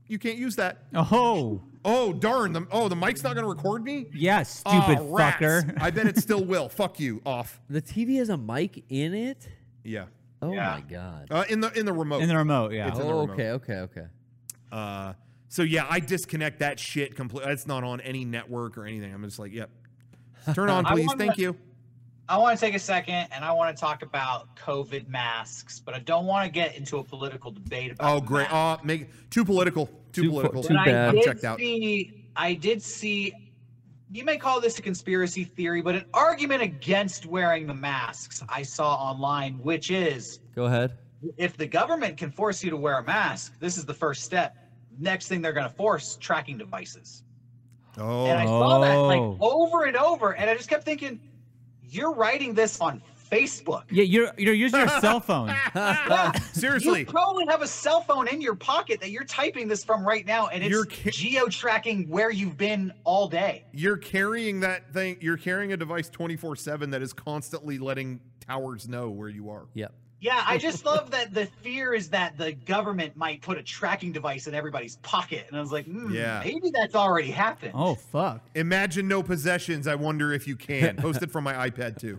You can't use that. Oh, Oh, darn. The, oh, the mic's not going to record me? yeah, stupid Aw, rats. fucker. I bet it still will. Fuck you. Off. The T V has a mic in it? Yeah. Oh Yeah. my god. Uh, in the in the remote. In the remote, yeah. It's in the Oh, remote. okay, okay, okay. Uh, so yeah, I disconnect that shit completely. It's not on any network or anything. I'm just like, yep. Turn on, I please. wanna- Thank you. I want to take a second and I want to talk about COVID masks, but I don't want to get into a political debate about. Oh, the great. masks. Uh, make too political. Too, Too po- political. too But I bad. I'm did checked out. see. I did see. You may call this a conspiracy theory, but an argument against wearing the masks I saw online, which is Go ahead. if the government can force you to wear a mask, this is the first step. Next thing they're going to force tracking devices. Oh, And I saw that like Oh. over and over, and I just kept thinking, you're writing this on Facebook. Yeah, you're you're using your cell phone. seriously. You probably have a cell phone in your pocket that you're typing this from right now, and it's You're ca- geo-tracking where you've been all day. You're carrying that thing. You're carrying a device twenty-four seven that is constantly letting towers know where you are. Yep. Yeah, I just love that the fear is that the government might put a tracking device in everybody's pocket. And I was like, hmm, Yeah. maybe that's already happened. Oh fuck. Imagine no possessions. I wonder if you can. Post it from my iPad too.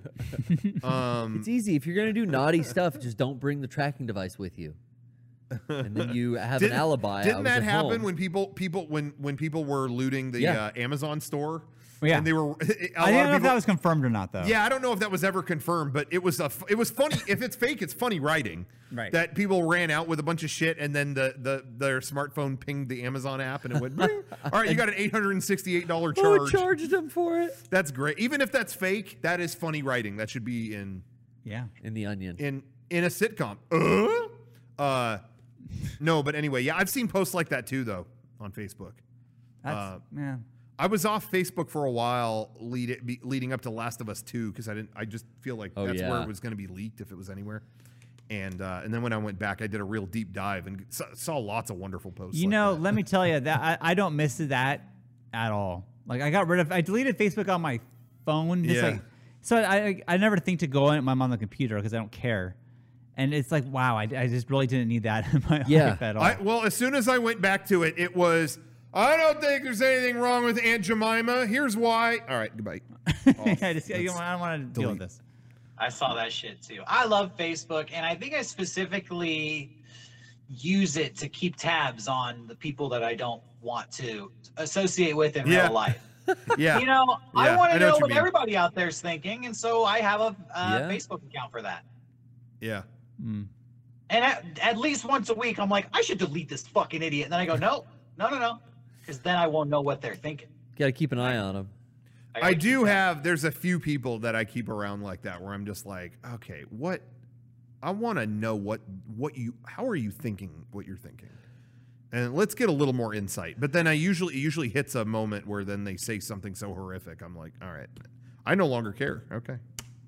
Um, It's easy. If you're gonna do naughty stuff, just don't bring the tracking device with you. And then you have an alibi. I Didn't was that at happen home. when people people when when people were looting the Yeah. uh, Amazon store? Yeah. And they were. A I lot didn't of know if people- that was confirmed or not, though. Yeah, I don't know if that was ever confirmed, but it was a. f- It was funny. If it's fake, it's funny writing. Right. That people ran out with a bunch of shit, and then the the their smartphone pinged the Amazon app, and it went. "Bing." All right, you got an eight hundred and sixty-eight dollar charge. Oh, charged them for it. That's great. Even if that's fake, that is funny writing. That should be in Yeah. In the Onion. in in a sitcom. Uh, uh no, but anyway, yeah, I've seen posts like that too, though, on Facebook. That's, Uh, yeah. I was off Facebook for a while, lead, be, leading up to Last of Us two, because I didn't. I just feel like Oh, that's where yeah. it was going to be leaked if it was anywhere. And uh, and then when I went back, I did a real deep dive and saw, saw lots of wonderful posts. You like know, that. let me tell you that I, I don't miss that at all. Like I got rid of, I deleted Facebook on my phone. Just Yeah. like, so I, I I never think to go on it. I'm on the computer because I don't care. And it's like, wow, I, I just really didn't need that in my Yeah. life at all. I, well, as soon as I went back to it, it was. I don't think there's anything wrong with Aunt Jemima. Here's why. All right, goodbye. I just, I don't, I don't want to deal with delete. this. I saw that shit too. I love Facebook, and I think I specifically use it to keep tabs on the people that I don't want to associate with in Yeah. real life. Yeah. You know, I Yeah, want I to know know what you what mean. everybody out there's thinking, and so I have a uh, Yeah. Facebook account for that. Yeah. Mm. And at, at least once a week, I'm like, I should delete this fucking idiot. And then I go, no, no, no, no, because then I won't know what they're thinking. Got to keep an eye on them. gotta I keep do that. have. There's a few people that I keep around like that, where I'm just like, okay, what? I want to know what what you. How are you thinking? What you're thinking? And let's get a little more insight. But then I usually it usually hits a moment where then they say something so horrific. I'm like, all right, I no longer care. Okay.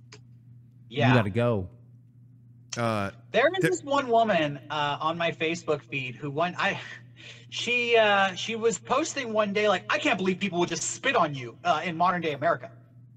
Yeah. You got to go. Uh, There is Th- this one woman uh, on my Facebook feed who one I she uh, she was posting one day like, I can't believe people would just spit on you uh, in modern day America.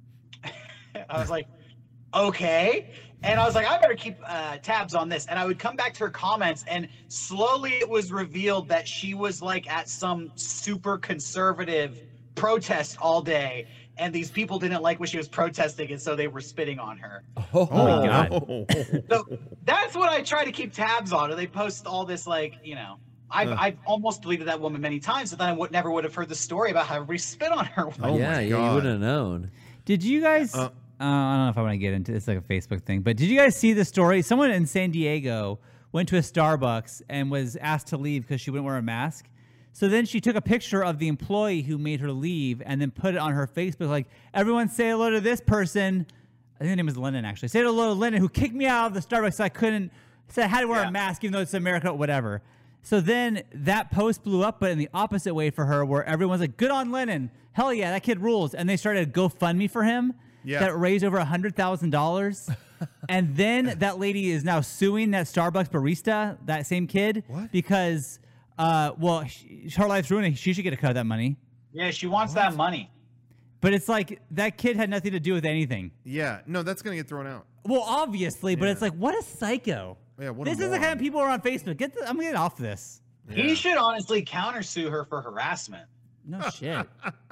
I was like, okay. And I was like, I better keep uh, tabs on this. And I would come back to her comments, and slowly it was revealed that she was like at some super conservative protest all day, and these people didn't like what she was protesting, and so they were spitting on her. Oh, my God. no. So that's what I try to keep tabs on. They post all this, like, you know, I've, Uh. I've almost deleted that woman many times, but then I would never would have heard the story about how everybody spit on her. Oh yeah, my yeah, God. you wouldn't have known. Did you guys? Uh, Uh, I don't know if I want to get into it's like a Facebook thing, but did you guys see the story? Someone in San Diego went to a Starbucks and was asked to leave because she wouldn't wear a mask. So then she took a picture of the employee who made her leave and then put it on her Facebook, like, everyone say hello to this person. I think her name was Lennon, actually. Say hello to Lennon, who kicked me out of the Starbucks so I couldn't, said I had to wear Yeah. a mask even though it's America, whatever. So then that post blew up, but in the opposite way for her, where everyone's like, good on Lennon. Hell yeah, that kid rules. And they started a GoFundMe for him. Yeah. That raised over one hundred thousand dollars. And then that lady is now suing that Starbucks barista, that same kid, What? because, uh, well, she, her life's ruined. She should get a cut of that money. Yeah, she wants that money. But it's like that kid had nothing to do with anything. yeah. No, that's gonna get thrown out. Well, obviously, but Yeah. it's like, what a psycho. Yeah. What a This is the kind moron. of people who are on Facebook. Get the, I'm getting off this. He Yeah. should honestly countersue her for harassment. No shit.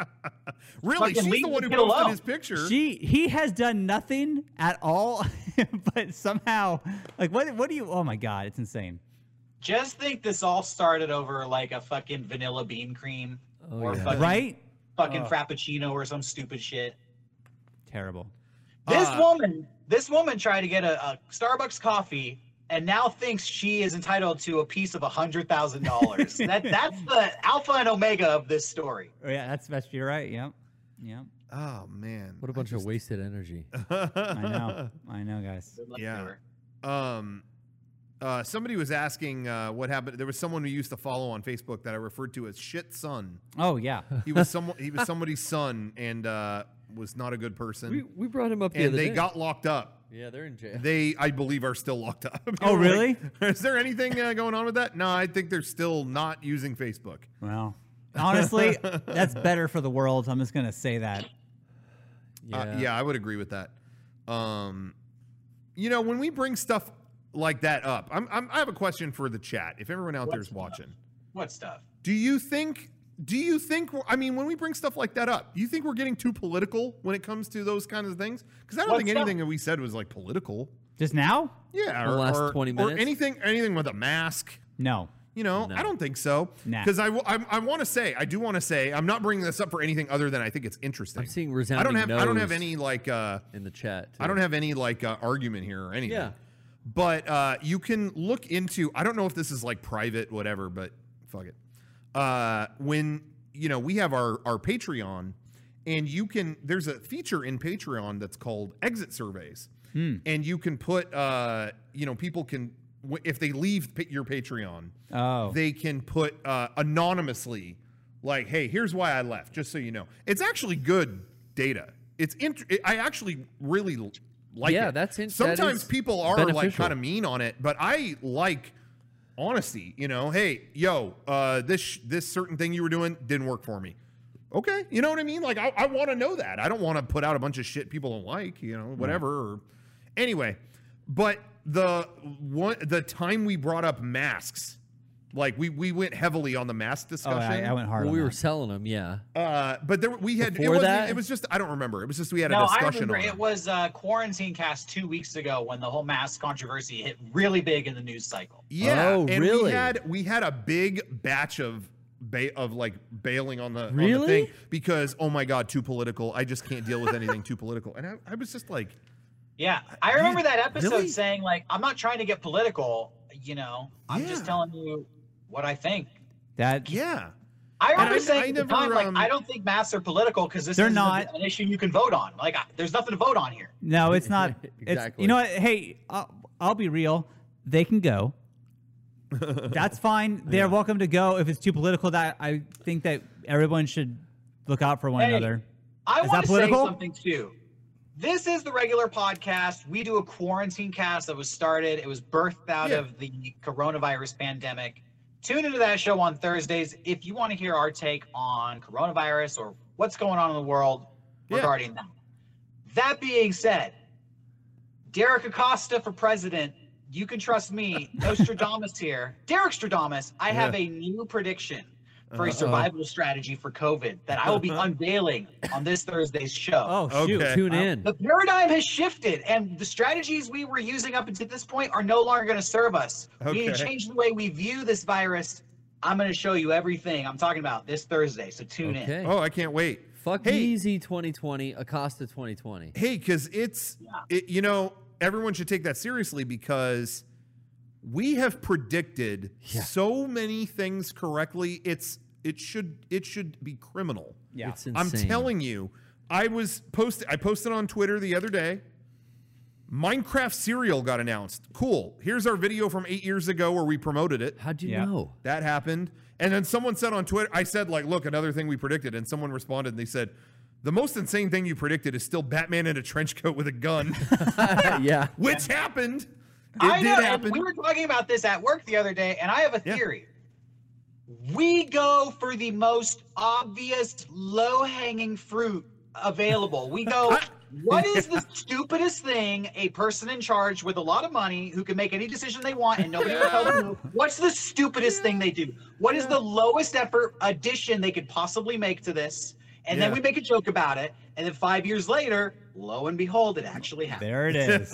Really, Fucking she's leave the the one who kid posted alone. his picture. She he has done nothing at all, but somehow like what what do you? Oh my god, it's insane. Just think this all started over like a fucking vanilla bean cream Oh, or yeah. fucking, Right? fucking Oh. frappuccino or some stupid shit. Terrible. This Uh, woman, this woman tried to get a, a Starbucks coffee and now thinks she is entitled to a piece of a hundred thousand dollars. That that's the alpha and omega of this story. Oh, yeah, that's that's you're right. Yep. Yep. Oh man, What a bunch of wasted energy. I know. I know, guys. Good luck Yeah. to her. Um, uh, somebody was asking uh, what happened. There was someone who used to follow on Facebook that I referred to as Shit Son. Oh yeah. He was someone. He was somebody's son and uh, was not a good person. We, we brought him up the and other they day. got locked up. Yeah, they're in jail. They, I believe, are still locked up. Oh, Like, really? is there anything uh, going on with that? No, I think they're still not using Facebook. Well, honestly, that's better for the world. I'm just gonna say that. yeah. Uh, yeah, I would agree with that. Um, you know, when we bring stuff like that up, I'm, I'm, I have a question for the chat. If everyone out there is watching, What stuff? do you think? Do you think? We're, I mean, when we bring stuff like that up, do you think we're getting too political when it comes to those kinds of things? Because I don't What think stuff? anything that we said was like political. Just now? Yeah, The or, last or- twenty or minutes? anything, anything with a mask. No. You know, No. I don't think so. Nah. Because I, w- I, I want to say, I do want to say, I'm not bringing this up for anything other than I think it's interesting. I'm seeing I resounding don't have, I don't have no's any like, uh, in the chat. I too. don't have any like uh, argument here or anything. Yeah. But uh, you can look into. I don't know if this is like private, whatever. But fuck it. Uh, when you know we have our our Patreon, and you can. There's a feature in Patreon that's called exit surveys, and you can put. Uh, you know, people can w- if they leave pa- your Patreon, Oh. they can put uh, anonymously, like, "Hey, here's why I left." Just so you know, it's actually good data. It's int- it, I actually really l- like Yeah, it. that's in- that Sometimes is people are like beneficial. kind of mean on it, but I like honesty. You know, hey, yo, uh, this sh- this certain thing you were doing didn't work for me. Okay, you know what I mean? Like, I, I want to know that. I don't want to put out a bunch of shit people don't like. You know, whatever. Or anyway, but the one the time we brought up masks, like we we went heavily on the mask Oh, discussion. I, I went hard Well, on we were that. selling them, yeah. uh, but there we had it Before wasn't- that? It was just I don't remember. It was just we had a No, I discussion remember on it was uh, Quarantine Cast two weeks ago when the whole mask controversy hit really big in the news cycle. Yeah, Oh, and we really? had we had a big batch of ba- of like bailing on the, on the Really? thing because oh my god, too political. I just can't deal with anything too political. And I, I was just like, Yeah, I remember that episode really? saying like, "I'm not trying to get political, you know. I'm just Yeah. telling you what I think." That yeah, I remember I- saying I at the never, time, like, um, I don't think masks are political because this They're is not. an issue you can vote on. Like, I, there's nothing to vote on here. no, it's not. It's Exactly. you know what? Hey, I'll, I'll be real. They can go. That's fine. They're welcome to go. If it's too political, that I think that everyone should look out for one Hey, another. I Is want that to say political? something too. This is the regular podcast. We do a quarantine cast that was started. It was birthed out Yeah. of the coronavirus pandemic. Tune into that show on Thursdays if you want to hear our take on coronavirus or what's going on in the world Yeah. regarding that. That being said, Derek Acosta for president. You can trust me. Nostradamus here. Derek Stradamus, I have a new prediction for a Uh-oh. survival strategy for COVID that I will be unveiling on this Thursday's show. Oh shoot! Okay. Tune Well, in. The paradigm has shifted, and the strategies we were using up until this point are no longer going to serve us. We need to Okay. change the way we view this virus. I'm going to show you everything I'm talking about this Thursday, so tune in. Okay. oh, I can't wait. Fuck Hey. Yeezy twenty twenty, Acosta twenty twenty. Hey, because it's it, you know everyone should take that seriously because we have predicted Yeah. so many things correctly. It's it should it should be criminal. Yeah. It's insane. I'm telling you, I was post I posted on Twitter the other day. Minecraft cereal got announced. Cool. Here's our video from eight years ago where we promoted it. How'd you Yeah. know? That happened. And then someone said on Twitter, I said, like, look, another thing we predicted. And someone responded and they said, the most insane thing you predicted is still Batman in a trench coat with a gun, Yeah. which happened. It I did know, and happen. we were talking about this at work the other day, and I have a Yeah. theory. We go for the most obvious, low-hanging fruit available. We go, I- What is the stupidest thing a person in charge with a lot of money who can make any decision they want and nobody will tell them no? What's the stupidest thing they do? What is the lowest effort addition they could possibly make to this? And then Yeah. we make a joke about it, and then five years later, lo and behold, it actually happened. There it is.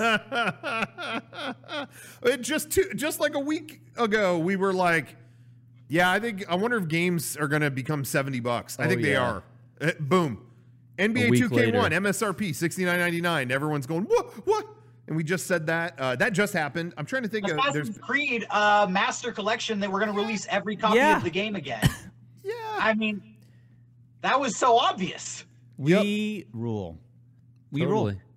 It just two, just like a week ago, we were like, "Yeah, I think I wonder if games are going to become seventy bucks." I Oh, think they yeah. are. Uh, boom, N B A A week two K one later. M S R P sixty-nine ninety-nine. Everyone's going, "What? What?" And we just said that. Uh, that just happened. I'm trying to think of. There's, Assassin's Creed uh, Master Collection that we're going to release every copy Yeah. of the game again. yeah. I mean, that was so obvious. We rule. We rule. Totally.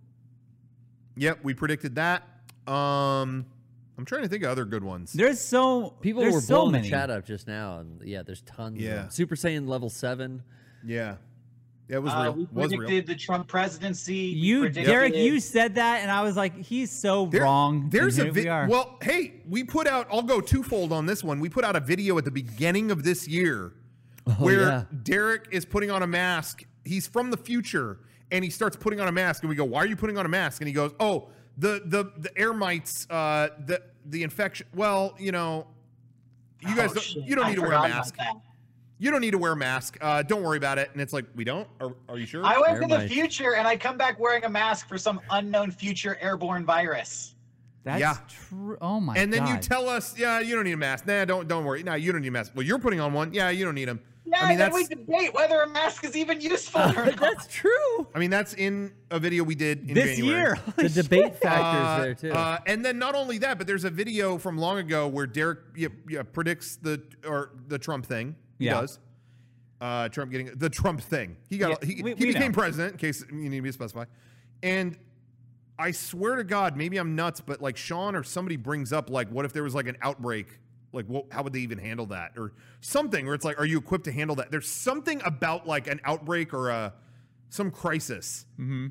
Yep, we predicted that. Um, I'm trying to think of other good ones. There's so People there's were so blowing many. the chat up just now, and yeah, there's tons. Yeah. Of them. Super Saiyan level seven. Yeah, yeah, it was Uh, real. we Was predicted real. the Trump presidency. We You, predicted- Derek, you said that, and I was like, he's so There- wrong. There's and a here we vi- are. well, hey, we put out. I'll go twofold on this one. We put out a video at the beginning of this year where yeah. Derek is putting on a mask. He's from the future, and he starts putting on a mask. And we go, "Why are you putting on a mask?" And he goes, "Oh, the the the air mites, uh, the the infection. Well, you know, you guys, Oh, don't, shit. you don't I need to wear a forgot about mask. that. You don't need to wear a mask. Uh, don't worry about it." And it's like, we don't. Are, are you sure? I went Air to the mites. future and I come back wearing a mask for some unknown future airborne virus. That's yeah. true. Oh my and then god. you tell us, "Yeah, you don't need a mask. Nah, don't don't worry. Nah, you don't need a mask. Well, you're putting on one. Yeah, you don't need them." Yeah, I mean, and then that's we debate whether a mask is even useful or not. That's true. I mean, that's in a video we did in this January. year. The debate factor Uh, is there too. uh, and then not only that, but there's a video from long ago where Derek yeah, yeah, predicts the or the Trump thing. He Yeah. does. Uh, Trump getting the Trump thing. He got Yeah, he, we- he we became know. president. In case you need me to specify. And I swear to God, maybe I'm nuts, but like Sean or somebody brings up like, what if there was like an outbreak? Like, what, how would they even handle that, or something? Where it's like, are you equipped to handle that? There's something about like an outbreak or a some crisis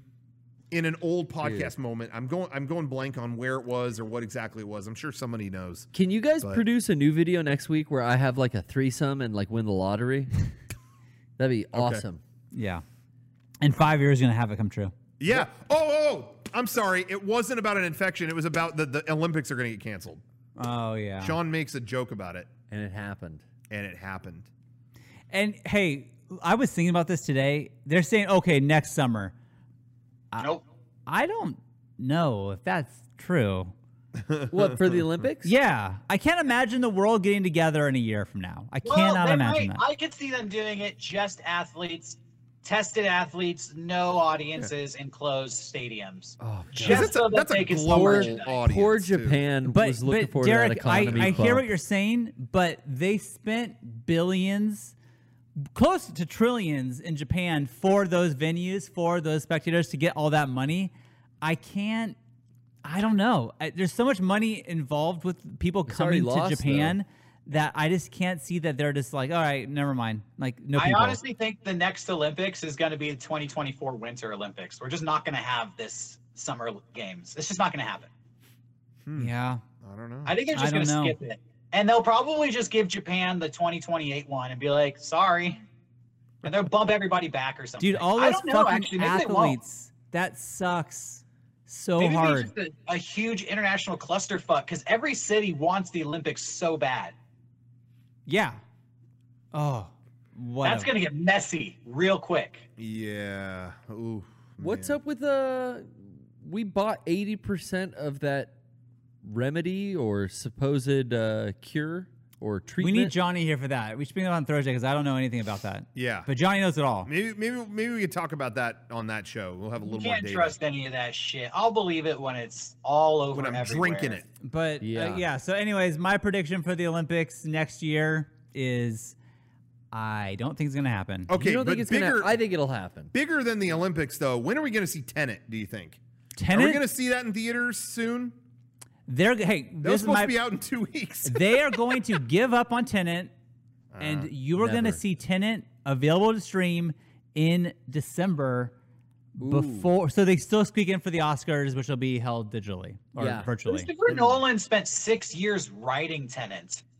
in an old podcast moment. I'm going I'm going blank on where it was or what exactly it was. I'm sure somebody knows. Can you guys but- produce a new video next week where I have like a threesome and like win the lottery? That'd be awesome. Yeah. In five years, you're gonna have it come true. Yeah. Oh, oh, oh, I'm sorry. It wasn't about an infection. It was about the, the Olympics are going to get canceled. Oh yeah. Sean makes a joke about it, And it happened. and it happened. And hey, I was thinking about this today. They're saying, okay, next summer. Nope. I don't know if that's true. What, for the Olympics? Yeah, I can't imagine the world getting together in a year from now. I Well, cannot they imagine might- that. I could see them doing it just athletes, tested athletes, no audiences in closed stadiums. Oh, Just That's a- so that that's a they can global sell Poor, merchandise. audience, poor too. Japan But, was looking but for Derek, that I, economy I hear bump. what you're saying, but they spent billions, close to trillions in Japan for those venues, for those spectators to get all that money. I can't, I don't know. I, there's so much money involved with people It's already coming to lost, Japan that I just can't see that they're just like, all right, never mind. Like, no I people. honestly think the next Olympics is going to be the twenty twenty-four Winter Olympics. We're just not going to have this summer games. It's just not going to happen. Yeah. I don't know. I think they're I just going to don't know. skip it. And they'll probably just give Japan the twenty twenty-eight one and be like, sorry. And they'll bump everybody back or something. Dude, all I those don't know, fucking actually. Maybe they won't. athletes, that sucks so Maybe hard. it's just a, a huge international clusterfuck because every city wants the Olympics so bad. Yeah. Oh, what? That's a- going to get messy real quick. Yeah. Ooh. What's man. up with uh we bought eighty percent of that remedy or supposed uh, cure or We treatment? need Johnny here for that. We should bring it on Thursday because I don't know anything about that. Yeah. But Johnny knows it all. Maybe maybe maybe we could talk about that on that show. We'll have a You little more can't data. trust any of that shit. I'll believe it when it's all over when I'm everywhere. drinking it. But yeah. Yeah. Uh, yeah. So, anyways, my prediction for the Olympics next year is I don't think it's gonna happen. Okay, you don't but think it's bigger gonna? I think it'll happen. bigger than the Olympics though. When are we going to see Tenet, do you think? Are we Tenet, going to see that in theaters soon? they're hey. That This was is supposed my. to be out in two weeks. They are going to give up on Tenet, and you are going to never. see Tenet available to stream in December. Before, so they still squeak in for the Oscars, which will be held digitally or Yeah. virtually. Christopher Nolan spent six years writing Tenet.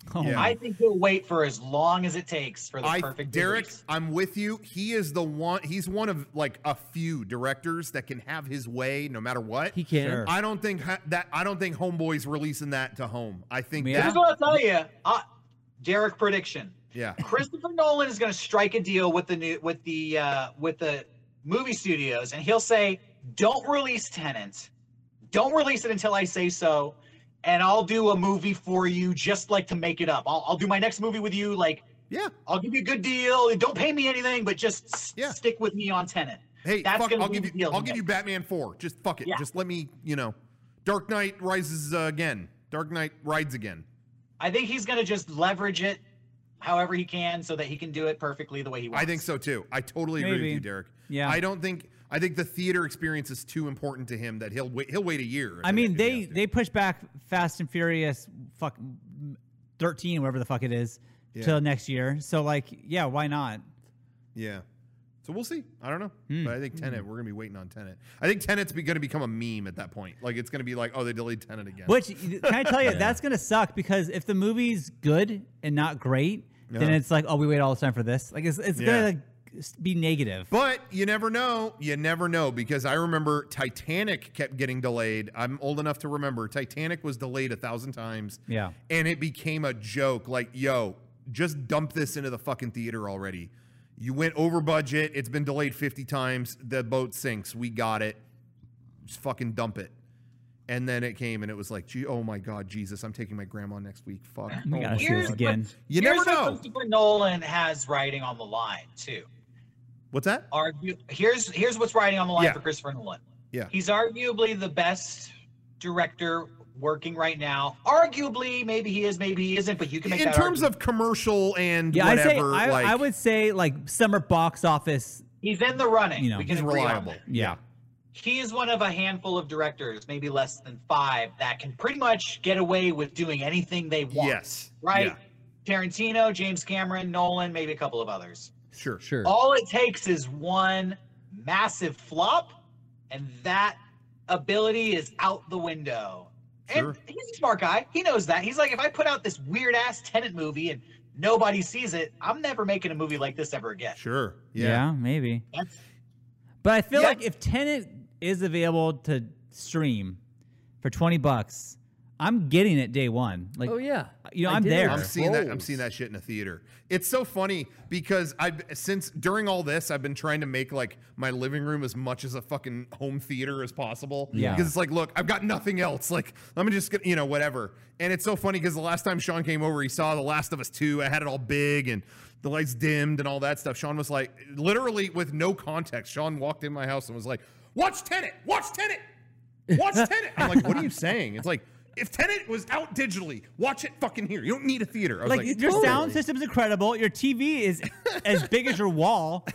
Oh, Yeah. I think he'll wait for as long as it takes for the I, perfect Derek, release. I'm with you. He is the one. He's one of like a few directors that can have his way no matter what. He can. Sure. I don't think ha- that. I don't think Homeboy's releasing that to home. I think Yeah. Here's that. what I'll tell you. Uh, Derek prediction. Yeah. Christopher Nolan is going to strike a deal with the new with the uh, with the movie studios, and he'll say, "Don't release Tenet. Don't release it until I say so, and I'll do a movie for you, just like to make it up. I'll, I'll do my next movie with you. Like, Yeah. I'll give you a good deal. Don't pay me anything, but just s- Yeah. stick with me on Tenet." Hey, That's fuck, gonna I'll be give the you. deal I'll he give you makes. Batman four. Just fuck it. Yeah. Just let me. You know, Dark Knight rises uh, again. Dark Knight rides again. I think he's going to just leverage it however he can so that he can do it perfectly the way he wants. I think so too. I totally agree with Maybe. you, Derek. Yeah. I don't think. I think the theater experience is too important to him that he'll wait. He'll wait a year. I if- mean, if he they has to. they push back Fast and Furious, fuck, thirteen, whatever the fuck it is, Yeah. till next year. So like, yeah, why not? Yeah. So we'll see. I don't know. Hmm. But I think Tenet, we're going to be waiting on Tenet. I think Tenet's going to become a meme at that point. Like, it's going to be like, oh, they delayed Tenet again. Which can I tell you, that's gonna suck because if the movie's good and not great, then Yeah. it's like, oh, we wait all this time for this. Like it's it's Yeah. gonna like, s- be negative. But you never know. You never know because I remember Titanic kept getting delayed. I'm old enough to remember Titanic was delayed a thousand times. Yeah. And it became a joke like, yo, just dump this into the fucking theater already. You went over budget. It's been delayed fifty times. The boat sinks. We got it. Just fucking dump it. And then it came and it was like, gee, oh my God, Jesus, I'm taking my grandma next week. Fuck. We Oh gotta my see Here's this God. again. You Here's never what know. Christopher Nolan has writing on the line too. What's that? Argue, here's here's what's writing on the line Yeah. for Christopher Nolan. Yeah. He's arguably the best director working right now. Arguably, maybe he is, maybe he isn't, but you can make In that terms argument. of commercial and Yeah, I say whatever, I, like, I would say like summer box office. He's in the running. You know, we can he's agree on reliable. that. Yeah. He is one of a handful of directors, maybe less than five, that can pretty much get away with doing anything they want. Yes. Right? Yeah. Tarantino, James Cameron, Nolan, maybe a couple of others. Sure. Sure. All it takes is one massive flop, and that ability is out the window. Sure. And he's a smart guy. He knows that. He's like, if I put out this weird ass Tenet movie and nobody sees it, I'm never making a movie like this ever again. Sure. Yeah, Yeah. maybe. That's, But I feel Yeah. like if Tenet is available to stream for twenty bucks, I'm getting it day one. Like, Oh yeah. you know, I I'm did. there. I'm seeing that. I'm Rolls. seeing that shit in a theater. It's so funny because I've since during all this, I've been trying to make like my living room as much as a fucking home theater as possible. Yeah. Because it's like, look, I've got nothing else. Like, I'm just gonna, you know, whatever. And it's so funny because the last time Sean came over, he saw The Last of Us two. I had it all big and the lights dimmed and all that stuff. Sean was like, literally with no context, Sean walked in my house and was like, "Watch Tenet. Watch Tenet. Watch Tenet." I'm like, "What are you saying?" It's like, if Tenet was out digitally, watch it fucking here. You don't need a theater. I was like, like, your totally. sound system's incredible. Your T V is as big as your wall.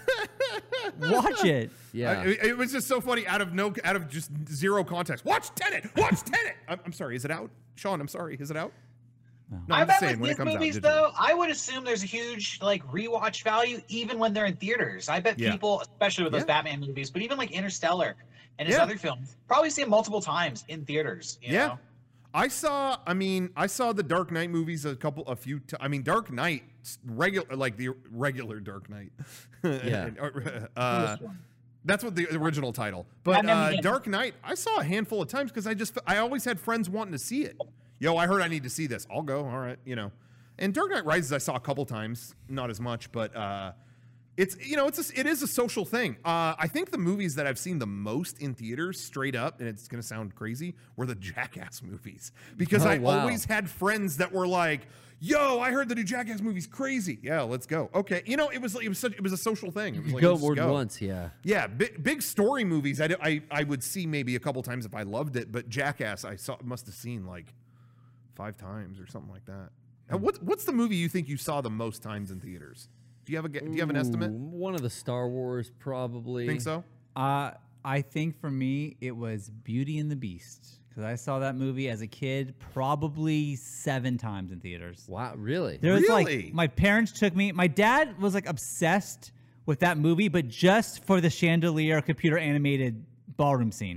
Watch it. Yeah. I- it, it was just so funny out of no, out of just zero context. Watch Tenet. Watch Tenet. I'm, I'm sorry. Is it out, Sean? I'm sorry. Is it out? No, I I'm just bet saying when with it these comes movies, out. digitally. though, I would assume there's a huge like rewatch value even when they're in theaters. I bet Yeah. people, especially with those Yeah. Batman movies, but even like Interstellar and his Yeah. other films, probably see them multiple times in theaters. You Yeah. know? I saw. I mean, I saw the Dark Knight movies a couple, a few. T- I mean, Dark Knight, regular, like the regular Dark Knight. Yeah. uh, Which one? that's what the original title. But Batman uh, Begins. Dark Knight, I saw a handful of times because I just, I always had friends wanting to see it. Yo, I heard I need to see this. I'll go. All right, you know. And Dark Knight Rises, I saw a couple times, not as much, but uh, it's you know, it's a, it is a social thing. Uh, I think the movies that I've seen the most in theaters, straight up, and it's gonna sound crazy, were the Jackass movies because Oh, I wow. always had friends that were like, "Yo, I heard the new Jackass movie's crazy. Yeah, let's go." Okay, you know, it was it was such it was a social thing. It was like, go let's just more than go. once. Yeah. Yeah, big, big story movies. I, I I would see maybe a couple times if I loved it, but Jackass I saw must have seen like five times or something like that. And what what's the movie you think you saw the most times in theaters? Do you have a do you have an estimate? Ooh, One of the Star Wars, probably. Think so? Uh, I think for me, it was Beauty and the Beast because I saw that movie as a kid probably seven times in theaters. Wow, really? There was Really? like my parents took me. My dad was like obsessed with that movie, but just for the chandelier computer animated ballroom scene.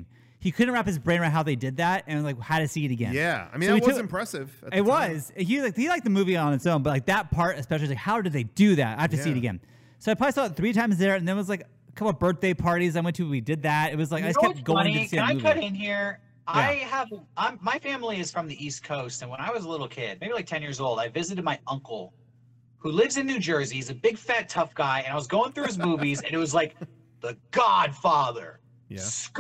he couldn't wrap his brain around how they did that, and like had to see it again. Yeah, I mean So that he was took- impressive. at the It time. was. He like he liked the movie on its own, but like that part especially, like how did they do that? I have to see it Yeah. again. So I probably saw it three times there, and then it was like a couple of birthday parties I went to. We did that. It was like You I just know kept what's going funny? to see Can that I movie. cut in here? I have I'm, my family is from the East Coast, and when I was a little kid, maybe like ten years old, I visited my uncle, who lives in New Jersey. He's a big, fat, tough guy, and I was going through his movies, and it was like The Godfather, Yeah.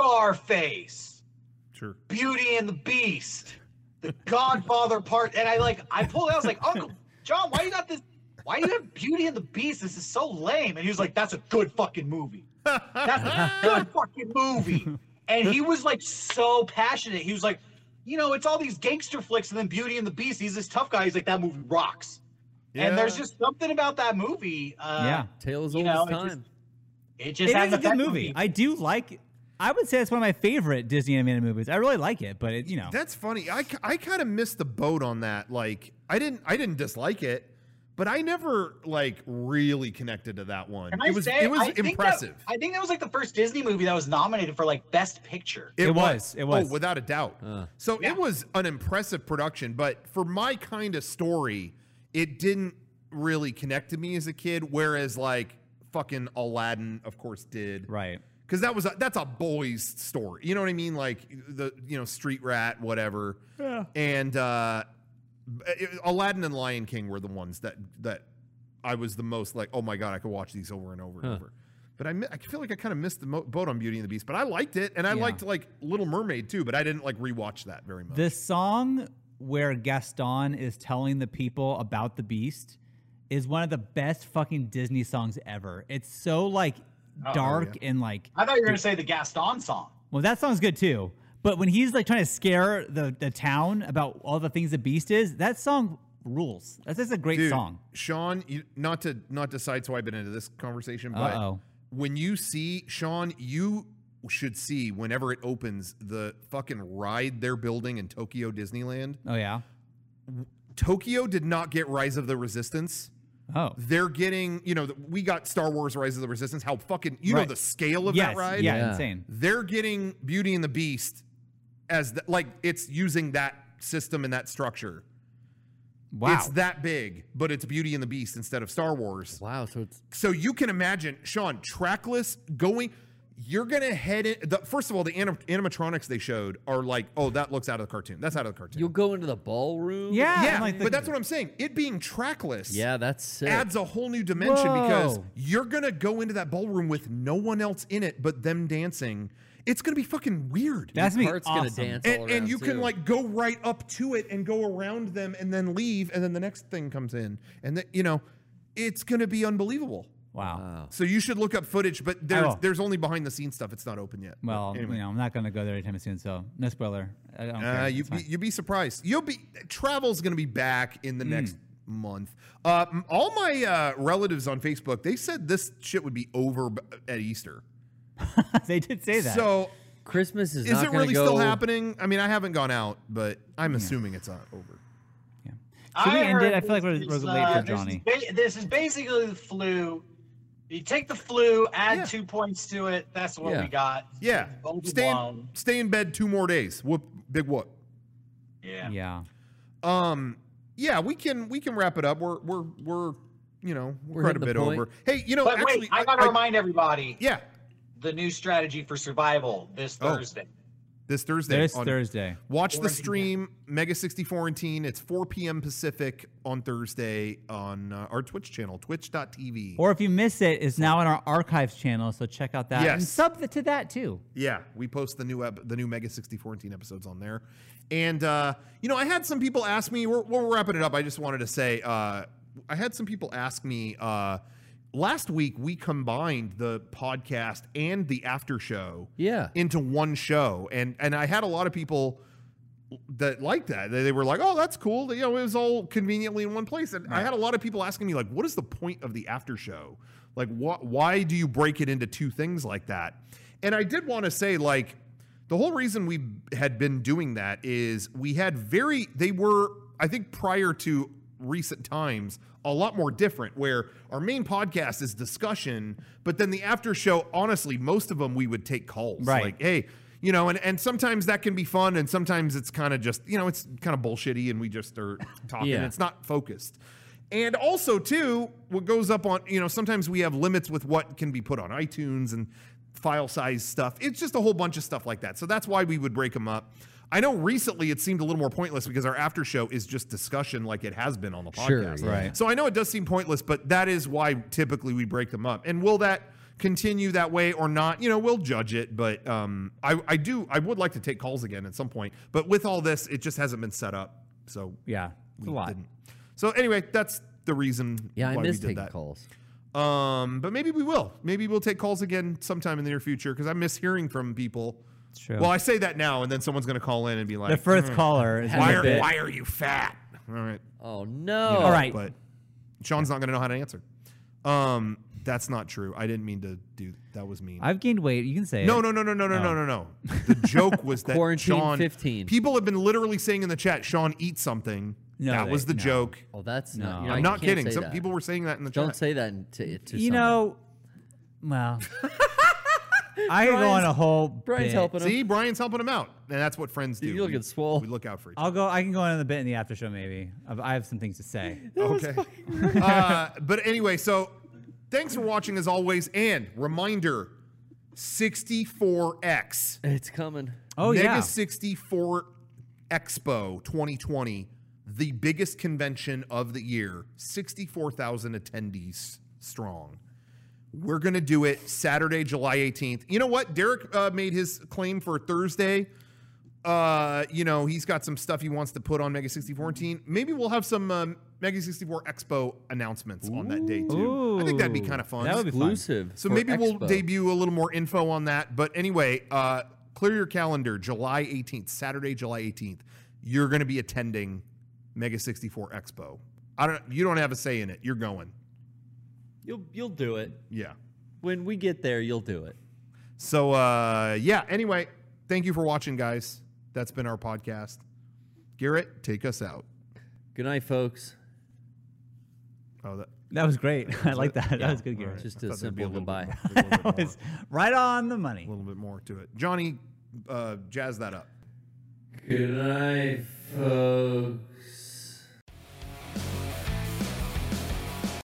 Scarface, Sure. Beauty and the Beast, The Godfather part, and I like I pulled it. I was like, Uncle John, why you got this? Why do you have Beauty and the Beast? This is so lame. And he was like, that's a good fucking movie. That's a good fucking movie. And he was like so passionate. He was like, you know, it's all these gangster flicks and then Beauty and the Beast. He's this tough guy. He's like, that movie rocks. And there's Yeah. just something about that movie. Uh, Yeah. Tale as you old know, as it time. just- It just It has is a an good effect on movie. me. I do like. I would say it's one of my favorite Disney animated movies. I really like it, but it, you know, That's funny. I, ki- I kind of missed the boat on that. Like I didn't I didn't dislike it, but I never like really connected to that one. Can I it was say, it was I think that- impressive. I think that was like the first Disney movie that was nominated for like Best Picture. It was, it was. Oh, without a doubt. Uh. So Yeah. it was an impressive production, but for my kind of story, it didn't really connect to me as a kid. Whereas like fucking Aladdin, of course, did. right. Because that was a, that's a boy's story. You know what I mean? Like the you know street rat, whatever. Yeah. And uh, it- Aladdin and Lion King were the ones that that I was the most like, oh my god, I could watch these over and over and Huh. over. But I, mi- I feel like I kind of missed the mo- boat on Beauty and the Beast. But I liked it, and I Yeah. liked like Little Mermaid too. But I didn't like rewatch that very much. The song where Gaston is telling the people about the Beast is one of the best fucking Disney songs ever. It's so like Oh, dark and like, I thought you were going to say the Gaston song. well, that song's good too. But when he's like trying to scare the, the town about all the things the Beast is, that song rules. That's just a great Dude, song. Sean, you, not to not to sideswipe into this conversation, but Uh-oh. when you see Sean, you should see whenever it opens the fucking ride they're building in Tokyo Disneyland. Oh yeah. Tokyo did not get Rise of the Resistance. Oh. They're getting, you know, we got Star Wars Rise of the Resistance. How fucking, you know, Right. the scale of Yes. that ride. Yeah, Yeah. insane. They're getting Beauty and the Beast as the, like it's using that system and that structure. Wow. It's that big, but it's Beauty and the Beast instead of Star Wars. Wow, so it's So you can imagine, Sean, trackless going. You're gonna head in. The, first of all, the anim, animatronics they showed are like, oh, that looks out of the cartoon. That's out of the cartoon. you'll go into the ballroom. Yeah. yeah, and, like, the- but that's what I'm saying. It being trackless, Yeah, that's sick. adds a whole new dimension because Whoa. you're gonna go into that ballroom with no one else in it but them dancing. It's gonna be fucking weird. That's me. Cart's Awesome. gonna dance all and, around and you can too. like go right up to it and go around them and then leave, and then the next thing comes in, and the, you know, it's gonna be unbelievable. Wow. Wow. So you should look up footage, but there's will. there's only behind the scenes stuff. It's not open yet. But Well, anyway. you know, I'm not gonna go there anytime soon, so no spoiler. I don't care. Uh, It's you'd be, fine. you'd be surprised. You'll be travel's going to be back in the Hmm. next month. Uh, m- all my uh, relatives on Facebook, they said this shit would be over b- at Easter. They did say that. So Christmas is, is not it gonna really go, still happening? I mean, I haven't gone out, but I'm assuming it's not over. Should we I end it? heard I feel like we're- this we're is, late uh, for this is Johnny. ba- This is basically the flu. You take the flu, add Yeah. two points to it. That's what Yeah. we got. Yeah, Overblown. stay in, stay in bed two more days. Whoop, big whoop. Yeah. yeah. Um, yeah, we can we can wrap it up. We're we're we're you know we're, We're quite a hitting the bit point. over. Hey, you know, But actually, wait, I got to remind everybody yeah, the new strategy for survival this Oh. Thursday. this Thursday. This on- Thursday. Watch the Quarantine. stream, Mega sixty-four and Teen. It's four p.m. Pacific on Thursday on uh, our Twitch channel, twitch dot t v. Or if you miss it, it's now on our archives channel, so check out that and Yes. sub to that too. Yeah, we post the new ep- the new Mega sixty-four and Teen episodes on there. And, uh, you know, I had some people ask me, we're, we're wrapping it up. I just wanted to say, uh, I had some people ask me, uh, last week we combined the podcast and the after show Yeah. into one show. And, and I had a lot of people that liked that. They, they were like, oh, that's cool. You know, it was all conveniently in one place. And I had a lot of people asking me, like, what is the point of the after show? Like, wh- why do you break it into two things like that? And I did want to say, like, the whole reason we had been doing that is we had very, they were, I think prior to recent times, a lot more different, where our main podcast is discussion, but then the after show, honestly, most of them we would take calls. Right. Like, hey, you know, and, and sometimes that can be fun, and sometimes it's kind of just, you know, it's kind of bullshitty, and we just are talking. Yeah. It's not focused. And also, too, what goes up on, you know, sometimes we have limits with what can be put on iTunes and file size stuff. It's just a whole bunch of stuff like that. So that's why we would break them up. I know recently it seemed a little more pointless because our after show is just discussion like it has been on the Sure, podcast. yeah. Right. So I know it does seem pointless, but that is why typically we break them up. And will that continue that way or not? You know, we'll judge it. But um, I, I do, I would like to take calls again at some point. But with all this, it just hasn't been set up. So Yeah, it's we a lot. didn't. So anyway, that's the reason Yeah, I why miss we did taking that. calls. Um, but maybe we will. Maybe we'll take calls again sometime in the near future because I miss hearing from people. It's true. Well, I say that now, and then someone's going to call in and be like, the first "Mm, caller is why, a are, bit. why are you fat?" All right. Oh no! You know, All right. But Sean's not going to know how to answer. Um, that's not true. I didn't mean to do that. Was mean. I've gained weight. You can say no, it. no, no, no, no, no, Oh. no, no, no. The joke was that Quarantine Sean. fifteen. People have been literally saying in the chat, "Sean, eat something." No, that they- was the no. joke. Oh, that's No. not. I'm you're I'm you not can't kidding. say Some that. people were saying that in the Don't chat. say that to, to You someone. know, well, I could go on a whole. Brian's bit. helping him. See, Brian's helping him out, and that's what friends do. You're looking we, swole. We look out for each I'll go. I can go on the bit in the after show. Maybe I've, I have some things to say. other. Okay. uh, but anyway, so thanks for watching as always, and reminder: sixty-four X It's coming. Oh Mega yeah. sixty-four Expo twenty twenty, the biggest convention of the year, sixty-four thousand attendees strong. We're going to do it Saturday, July eighteenth. You know what? Derek uh, made his claim for Thursday. Uh, you know, he's got some stuff he wants to put on Mega sixty-four fourteen. Maybe we'll have some um, Mega sixty-four Expo announcements on that day, too. I think that'd be kind of fun. That would be fun. Exclusive. So for maybe we'll Expo. debut a little more info on that. But anyway, uh, clear your calendar, July eighteenth, Saturday, July eighteenth. You're going to be attending Mega sixty-four Expo. I don't. You don't have a say in it. You're going. You'll you'll do it Yeah. when we get there. You'll do it. So uh, yeah. Anyway, thank you for watching, guys. That's been our podcast. Garrett, take us out. Good night, folks. Oh, that. That was great. I like that. Yeah. That was good, all Gary. right. Just I a thought there'd be simple little goodbye. bit more- a little That bit was right on the money. A little bit more to it. Johnny, uh, jazz that up. Good night, folks.